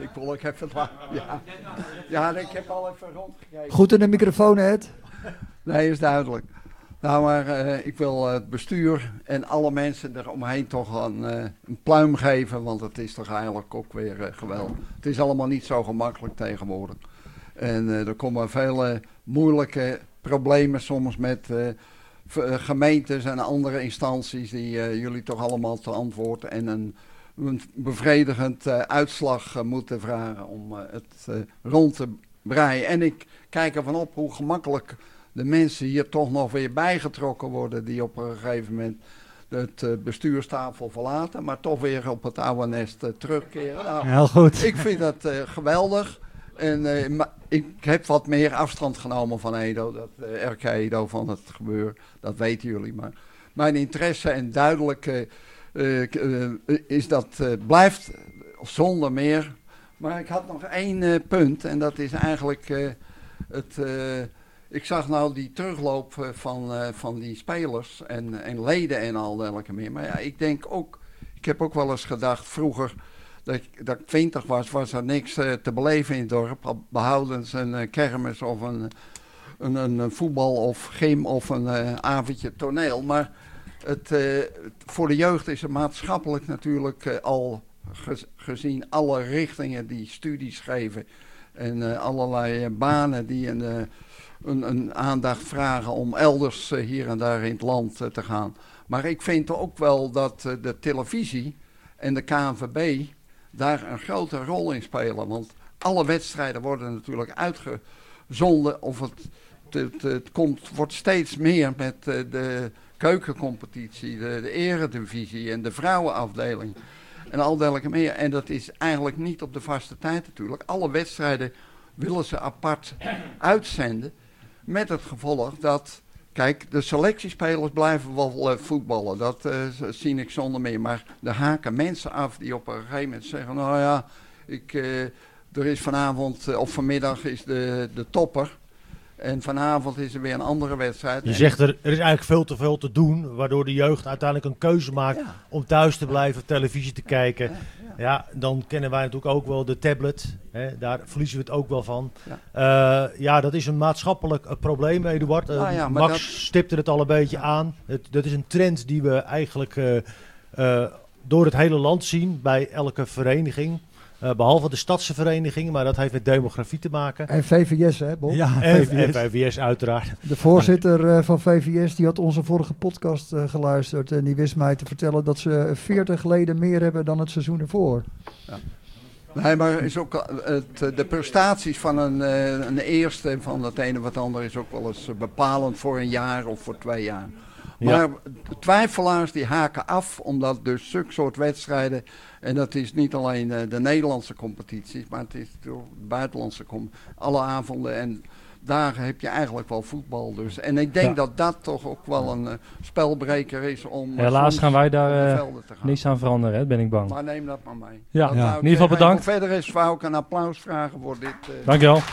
ik wil ook even laten. Ja. ja, ik heb al even rondgekeken. Goed in de microfoon, Ed. Nee, is duidelijk. Nou, maar uh, ik wil uh, het bestuur en alle mensen eromheen toch een, uh, een pluim geven, want het is toch eigenlijk ook weer uh, geweldig. Het is allemaal niet zo gemakkelijk tegenwoordig. En uh, er komen veel uh, moeilijke problemen soms met uh, v- uh, gemeentes en andere instanties die uh, jullie toch allemaal te antwoorden en een, een bevredigend uh, uitslag uh, moeten vragen om uh, het uh, rond te breien. En ik kijk ervan op hoe gemakkelijk de mensen hier toch nog weer bijgetrokken worden die op een gegeven moment het uh, bestuurstafel verlaten, maar toch weer op het oude nest uh, terugkeren. Nou, Heel goed. Ik vind dat uh, geweldig. En uh, ma- ik heb wat meer afstand genomen van Edo, dat uh, R K Edo, van het gebeuren. Dat weten jullie. Maar mijn interesse en duidelijk uh, uh, uh, is dat uh, blijft zonder meer. Maar ik had nog één uh, punt en dat is eigenlijk uh, het... Uh, ik zag nou die terugloop uh, van, uh, van die spelers en, en leden en al dergelijke meer. Maar ja, ik denk ook, ik heb ook wel eens gedacht vroeger, dat ik, dat ik twintig was, was er niks uh, te beleven in het dorp. Behoudens een uh, kermis of een, een, een, een voetbal of gym of een uh, avondje toneel. Maar het, uh, het, voor de jeugd is het maatschappelijk natuurlijk uh, al gez, gezien alle richtingen die studies geven. En uh, allerlei uh, banen die een, uh, een, een aandacht vragen om elders uh, hier en daar in het land uh, te gaan. Maar ik vind ook wel dat uh, de televisie en de K N V B daar een grote rol in spelen. Want alle wedstrijden worden natuurlijk uitgezonden. Of het, het, het, het komt, wordt steeds meer met uh, de keukencompetitie, de, de eredivisie en de vrouwenafdeling. En al dergelijke meer. En dat is eigenlijk niet op de vaste tijd natuurlijk. Alle wedstrijden willen ze apart uitzenden. Met het gevolg dat, kijk, de selectiespelers blijven wel uh, voetballen. Dat uh, zie ik zonder meer. Maar er haken mensen af die op een gegeven moment zeggen, nou ja, ik, uh, er is vanavond uh, of vanmiddag is de, de topper. En vanavond is er weer een andere wedstrijd. Je zegt er, er is eigenlijk veel te veel te doen, waardoor de jeugd uiteindelijk een keuze maakt ja. om thuis te blijven, televisie te kijken. Ja, ja. ja, dan kennen wij natuurlijk ook wel de tablet. Hè, daar verliezen we het ook wel van. Ja, uh, ja dat is een maatschappelijk uh, probleem, Eduard. Uh, ah, ja, Max dat... stipte het al een beetje ja. aan. Het, dat is een trend die we eigenlijk uh, uh, door het hele land zien, bij elke vereniging. Uh, behalve de stadse verenigingen, maar dat heeft met demografie te maken. En V V S, hè, Bob? Ja, en V V S, en V V S uiteraard. De voorzitter uh, van V V S die had onze vorige podcast uh, geluisterd. En die wist mij te vertellen dat ze veertig leden meer hebben dan het seizoen ervoor. Ja. Nee, maar is ook, het, de prestaties van een, een eerste van het ene of het andere is ook wel eens bepalend voor een jaar of voor twee jaar. Maar ja. twijfelaars die haken af, omdat dus zulke soort wedstrijden, en dat is niet alleen uh, de Nederlandse competities, maar het is de buitenlandse competities, alle avonden en dagen heb je eigenlijk wel voetbal dus. En ik denk ja. dat dat toch ook wel een uh, spelbreker is om helaas gaan wij daar uh, niets aan veranderen, hè, ben ik bang. Maar neem dat maar mee. Ja, dat ja. in ieder geval bedankt. Verder is wou ik een applaus vragen voor dit. Uh, Dankjewel.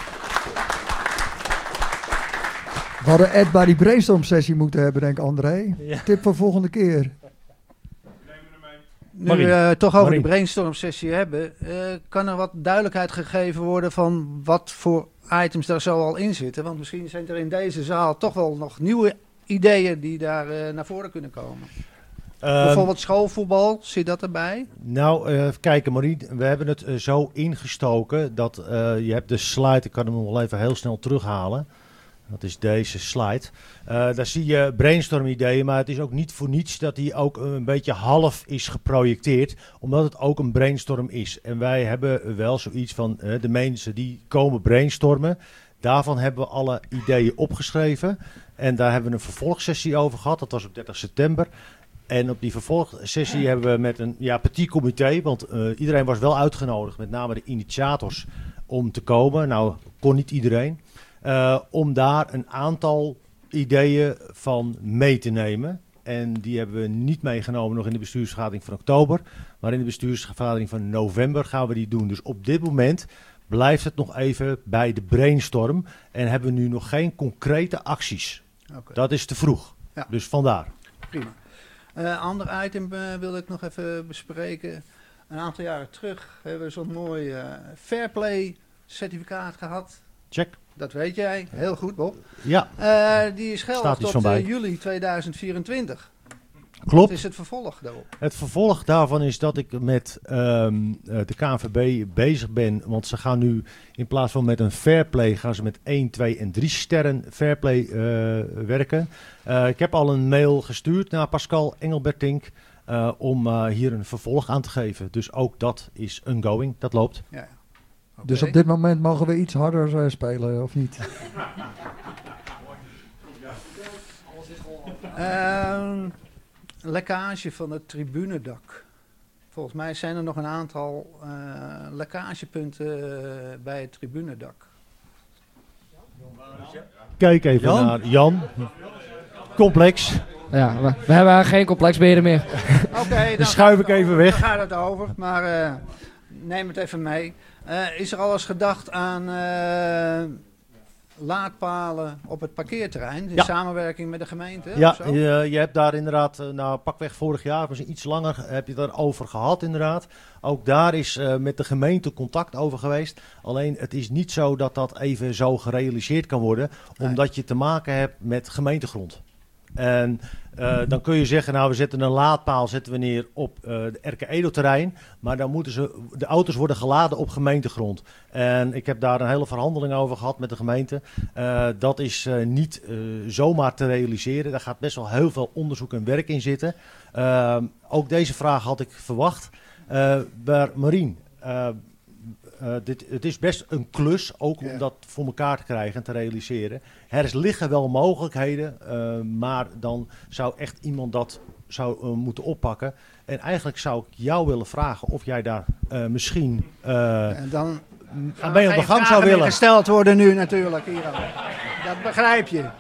We hadden Ed bij die brainstorm sessie moeten hebben, denk ik, André. Ja. Tip voor volgende keer. Nu we uh, toch over Marie. die brainstorm sessie hebben, uh, kan er wat duidelijkheid gegeven worden van wat voor items daar zo al in zitten? Want misschien zijn er in deze zaal toch wel nog nieuwe ideeën die daar uh, naar voren kunnen komen. Um, Bijvoorbeeld schoolvoetbal, zit dat erbij? Nou, uh, even kijken Marie, we hebben het uh, zo ingestoken dat uh, je hebt de slide, ik kan hem nog wel even heel snel terughalen. Dat is deze slide. Uh, daar zie je brainstorm ideeën, maar het is ook niet voor niets dat die ook een beetje half is geprojecteerd, omdat het ook een brainstorm is. En wij hebben wel zoiets van uh, de mensen die komen brainstormen, daarvan hebben we alle ideeën opgeschreven. En daar hebben we een vervolgsessie over gehad, dat was op dertig september. En op die vervolgsessie hebben we met een ja, petit comité, want uh, iedereen was wel uitgenodigd, met name de initiators, om te komen. Nou, kon niet iedereen. Uh, om daar een aantal ideeën van mee te nemen. En die hebben we niet meegenomen nog in de bestuursvergadering van oktober. Maar in de bestuursvergadering van november gaan we die doen. Dus op dit moment blijft het nog even bij de brainstorm. En hebben we nu nog geen concrete acties. Okay. Dat is te vroeg. Ja. Dus vandaar. Prima. Uh, ander item uh, wilde ik nog even bespreken. een aantal jaren terug hebben we zo'n mooi uh, Fairplay certificaat gehad. Check. Dat weet jij, heel goed Bob. Ja. Uh, die is geldig Staat iets tot van bij. uh, juli tweeduizend vierentwintig. Klopt. Wat is het vervolg daarop? Het vervolg daarvan is dat ik met um, de K N V B bezig ben. Want ze gaan nu in plaats van met een Fairplay gaan ze met één, twee en drie sterren Fairplay uh, werken. Uh, ik heb al een mail gestuurd naar Pascal Engelbertink uh, om uh, hier een vervolg aan te geven. Dus ook dat is ongoing, dat loopt. Ja, ja. Okay. Dus op dit moment mogen we iets harder uh, spelen, of niet? uh, lekkage van het tribunedak. Volgens mij zijn er nog een aantal uh, lekkagepunten uh, bij het tribunedak. Kijk even Jan. naar Jan. Complex. Ja, we, we hebben geen complexbeheerder meer. Oké, okay, dan schuif ik even weg. Dan gaat het over, maar uh, neem het even mee. Uh, is er al eens gedacht aan uh, laadpalen op het parkeerterrein in ja. samenwerking met de gemeente? Ja, je, je hebt daar inderdaad, nou pakweg vorig jaar, was iets langer, heb je daarover gehad inderdaad. Ook daar is uh, met de gemeente contact over geweest. Alleen het is niet zo dat dat even zo gerealiseerd kan worden, nee. omdat je te maken hebt met gemeentegrond. En uh, dan kun je zeggen, nou we zetten een laadpaal zetten we neer op uh, de R K Edo-terrein. Maar dan moeten ze, de auto's worden geladen op gemeentegrond. En ik heb daar een hele verhandeling over gehad met de gemeente. Uh, dat is uh, niet uh, zomaar te realiseren. Daar gaat best wel heel veel onderzoek en werk in zitten. Uh, ook deze vraag had ik verwacht. Uh, maar Marien, uh, Uh, dit, het is best een klus, ook om ja. dat voor elkaar te krijgen en te realiseren. Er liggen wel mogelijkheden, uh, maar dan zou echt iemand dat zou uh, moeten oppakken. En eigenlijk zou ik jou willen vragen of jij daar uh, misschien uh, en dan aan mee op de gang zou willen. Gesteld worden nu natuurlijk hier. Dat begrijp je.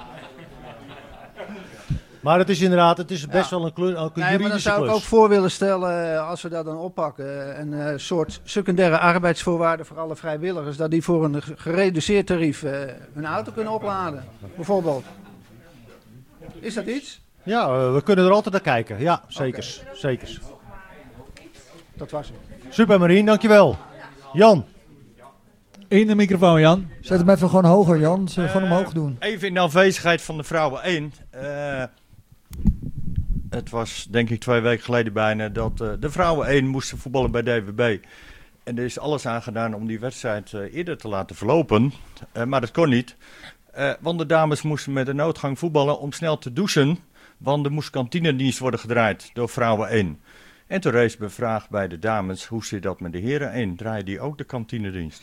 Maar het is inderdaad, het is best ja. wel een, klus, een nee, juridische maar dan zou klus. ik ook voor willen stellen, als we dat dan oppakken, een uh, soort secundaire arbeidsvoorwaarden voor alle vrijwilligers, dat die voor een gereduceerd tarief uh, hun auto kunnen opladen, bijvoorbeeld. Is dat iets? Ja, uh, we kunnen er altijd naar kijken. Ja, zeker. Okay. Zeker. Dat was het. Super Marien, dankjewel. Jan. In de microfoon, Jan. Zet hem even gewoon hoger, Jan. Zullen we uh, gewoon omhoog doen? Even in de afwezigheid van de vrouwen één. Uh, het was denk ik twee weken geleden bijna dat uh, de vrouwen één moesten voetballen bij D W B. En er is alles aan gedaan om die wedstrijd uh, eerder te laten verlopen. Uh, maar dat kon niet. Uh, want de dames moesten met de noodgang voetballen om snel te douchen. Want er moest kantinedienst worden gedraaid door vrouwen één. En toen rees de vraag bij de dames, hoe zit dat met de heren één? Draaien die ook de kantinedienst?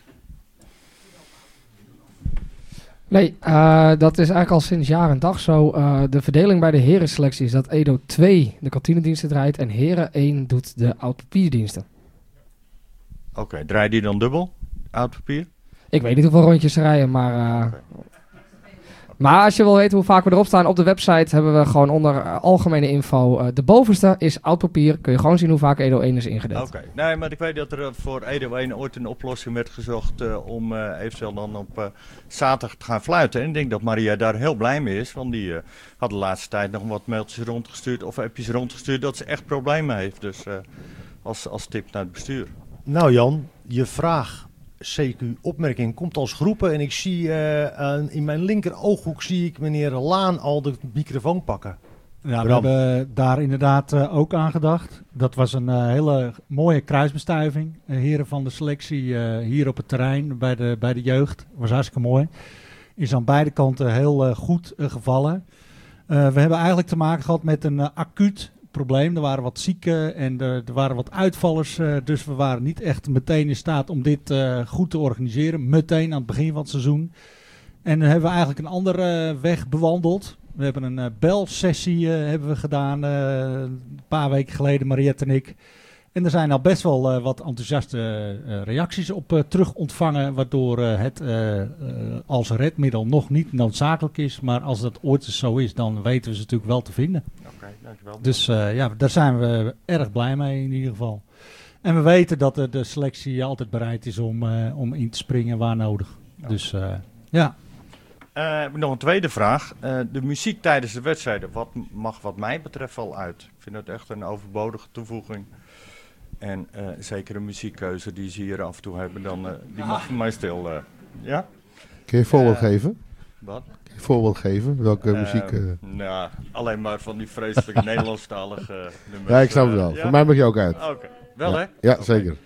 Nee, uh, dat is eigenlijk al sinds jaar en dag zo. Uh, de verdeling bij de herenselectie is dat Edo twee de kantinediensten draait en heren één doet de oud-papierdiensten. Oké, okay, draai die dan dubbel, oud papier? Ik weet niet hoeveel rondjes ze rijden, maar... Uh, okay. Maar als je wil weten hoe vaak we erop staan, op de website hebben we gewoon onder uh, algemene info. Uh, de bovenste is oud papier. Kun je gewoon zien hoe vaak Edo één is ingedeeld. Oké, okay. Nee, maar ik weet dat er voor Edo één ooit een oplossing werd gezocht uh, om uh, eventueel dan op uh, zaterdag te gaan fluiten. En ik denk dat Maria daar heel blij mee is, want die uh, had de laatste tijd nog wat mailtjes rondgestuurd of appjes rondgestuurd dat ze echt problemen heeft. Dus uh, als, als tip naar het bestuur. Nou Jan, je vraag... C Q-opmerking komt als groepen en ik zie uh, uh, in mijn linker ooghoek zie ik meneer Laan al de microfoon pakken. Ja, we hebben daar inderdaad uh, ook aan gedacht. Dat was een uh, hele mooie kruisbestuiving. Uh, heren van de selectie uh, hier op het terrein bij de, bij de jeugd. Was hartstikke mooi. Is aan beide kanten heel uh, goed uh, gevallen. Uh, we hebben eigenlijk te maken gehad met een uh, acuut probleem. Er waren wat zieken en er, er waren wat uitvallers. Uh, dus we waren niet echt meteen in staat om dit uh, goed te organiseren. Meteen aan het begin van het seizoen. En dan hebben we eigenlijk een andere uh, weg bewandeld. We hebben een uh, belsessie uh, hebben we gedaan uh, een paar weken geleden, Mariette en ik. En er zijn al best wel uh, wat enthousiaste uh, reacties op uh, terug ontvangen. Waardoor uh, het uh, uh, als redmiddel nog niet noodzakelijk is. Maar als dat ooit zo is, dan weten we ze natuurlijk wel te vinden. Oké, dankjewel. Dus uh, ja, daar zijn we erg blij mee in ieder geval. En we weten dat uh, de selectie altijd bereid is om, uh, om in te springen waar nodig. Ja. Dus uh, ja. Uh, heb ik nog een tweede vraag. Uh, de muziek tijdens de wedstrijden, wat mag wat mij betreft wel uit? Ik vind het echt een overbodige toevoeging. En uh, zeker een muziekkeuze die ze hier af en toe hebben, dan uh, die mag voor mij stil. Uh, ja? Kun je een voorbeeld uh, geven? Wat? Kun je een voorbeeld geven? Welke uh, muziek? Uh... Nou, alleen maar van die vreselijke Nederlandstalige uh, nummers. Ja, ik snap het wel. Uh, ja? Voor mij mag je ook uit. Oké, okay. wel ja. hè? Ja, okay. zeker.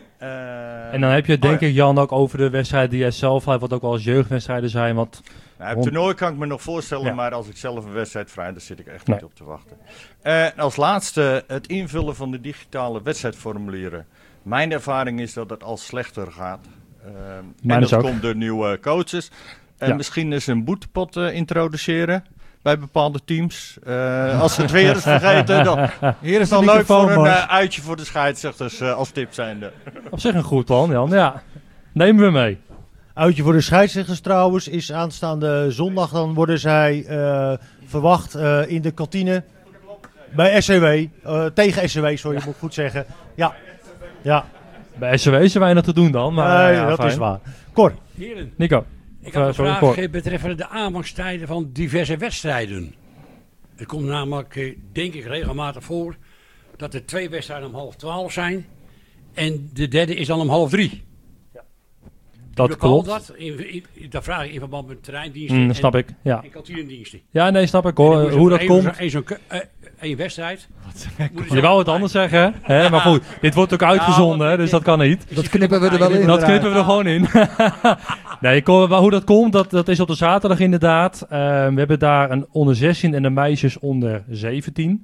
Uh, en dan heb je het denk oh, ja. ik, Jan, ook over de wedstrijd die jij zelf had, wat ook wel als jeugdwedstrijden zijn. Wat nou, het toernooi kan ik me nog voorstellen, ja. maar als ik zelf een wedstrijd vrij, daar zit ik echt nee. niet op te wachten. Uh, als laatste, het invullen van de digitale wedstrijdformulieren. Mijn ervaring is dat het al slechter gaat. Uh, en dat ook. komt door nieuwe coaches. En ja. misschien eens een boetepot uh, introduceren bij bepaalde teams. Uh, als ze het weer eens vergeten, dan Hier is dan leuk voor een uh, uitje voor de scheidsrechters uh, als tip zijnde. Op zich een goed plan, Jan. Ja, nemen we mee. Uitje voor de scheidsrechters trouwens is aanstaande zondag. Dan worden zij uh, verwacht uh, in de kantine bij S C W. Uh, tegen S C W, sorry, ja. moet ik goed zeggen. Ja, ja. Bij S C W is er weinig te doen dan. Maar, nee, ja, dat fijn. is waar. Cor. Heren. Nico. Ik heb een sorry, vraag Cor. betreffende de aanvangstijden van diverse wedstrijden. Het komt namelijk, denk ik, regelmatig voor dat er twee wedstrijden om half twaalf zijn. En de derde is dan om half drie. Ja. Dat klopt. Dat? In, in, dat vraag ik in verband met terreindiensten mm, snap en, ik. Ja. en kantinediensten. Ja, nee, snap ik hoor. Hoe dat een, komt. Een, zo'n, uh, een wedstrijd. Je wou het anders zeggen, hè? Ja. Maar goed, dit wordt ook uitgezonden, ja, dus dat kan niet. Dat knippen we er wel in. Dat knippen we er gewoon in. Nee, hoe dat komt, dat, dat is op de zaterdag inderdaad. Uh, we hebben daar een onder zestien en de meisjes onder zeventien.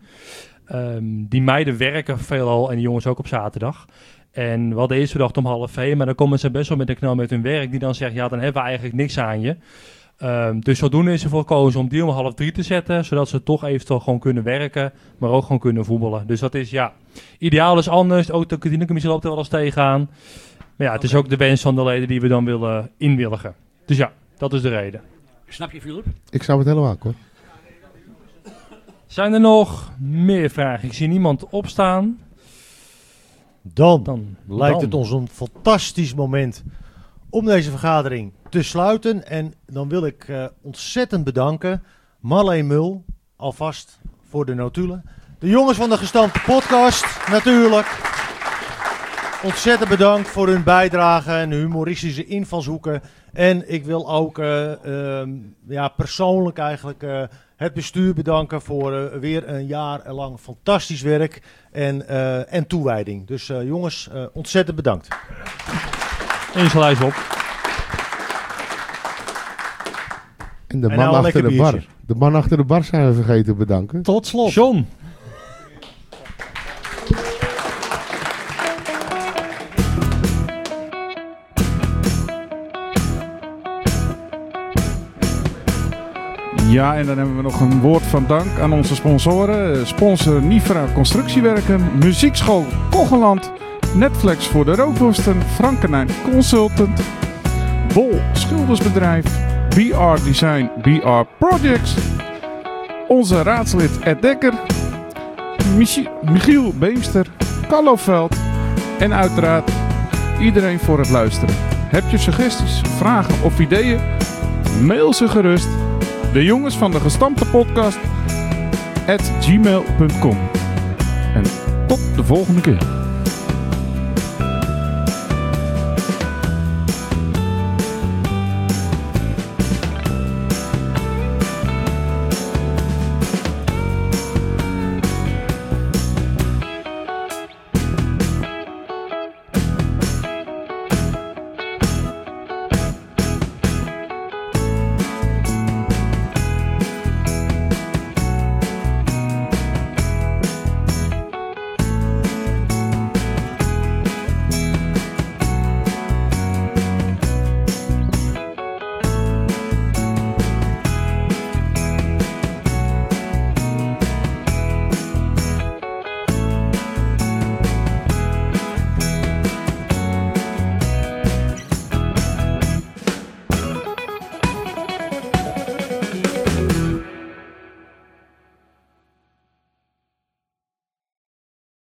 Um, die meiden werken veelal en die jongens ook op zaterdag. En we hadden eerst gedacht om half één, maar dan komen ze best wel met een knal met hun werk. Die dan zegt, ja, dan hebben we eigenlijk niks aan je. Um, dus zodoende is ervoor gekozen om die om half drie te zetten. Zodat ze toch eventueel gewoon kunnen werken, maar ook gewoon kunnen voetballen. Dus dat is, ja, ideaal is anders. Ook de kantinecommissie loopt er wel eens tegenaan. Maar ja, het okay. is ook de wens van de leden die we dan willen inwilligen. Dus ja, dat is de reden. Snap je, Philip? Ik snap het helemaal, hoor. Zijn er nog meer vragen? Ik zie niemand opstaan. Dan, dan lijkt dan. het ons een fantastisch moment om deze vergadering te sluiten. En dan wil ik uh, ontzettend bedanken Marleen Mul, alvast voor de notulen. De jongens van de Gestampte Podcast, natuurlijk. Ontzettend bedankt voor hun bijdrage en humoristische invalshoeken. En ik wil ook uh, uh, ja, persoonlijk eigenlijk uh, het bestuur bedanken voor uh, weer een jaar lang fantastisch werk en, uh, en toewijding. Dus uh, jongens, uh, ontzettend bedankt. Insgelijks op. En de man en nou achter de bar. De man achter de bar zijn we vergeten te bedanken. Tot slot. John. Ja, en dan hebben we nog een woord van dank aan onze sponsoren. Sponsor Nifra Constructiewerken, Muziekschool Kogeland, Netflix voor de rookworsten, Frankenijn Consultant, Bol Schildersbedrijf, B R Design, B R Projects, onze raadslid Ed Dekker, Michi- Michiel Beemster, Carlo Veld en uiteraard iedereen voor het luisteren. Heb je suggesties, vragen of ideeën? Mail ze gerust. De jongens van de Gestampte Podcast at gmail punt com. En tot de volgende keer.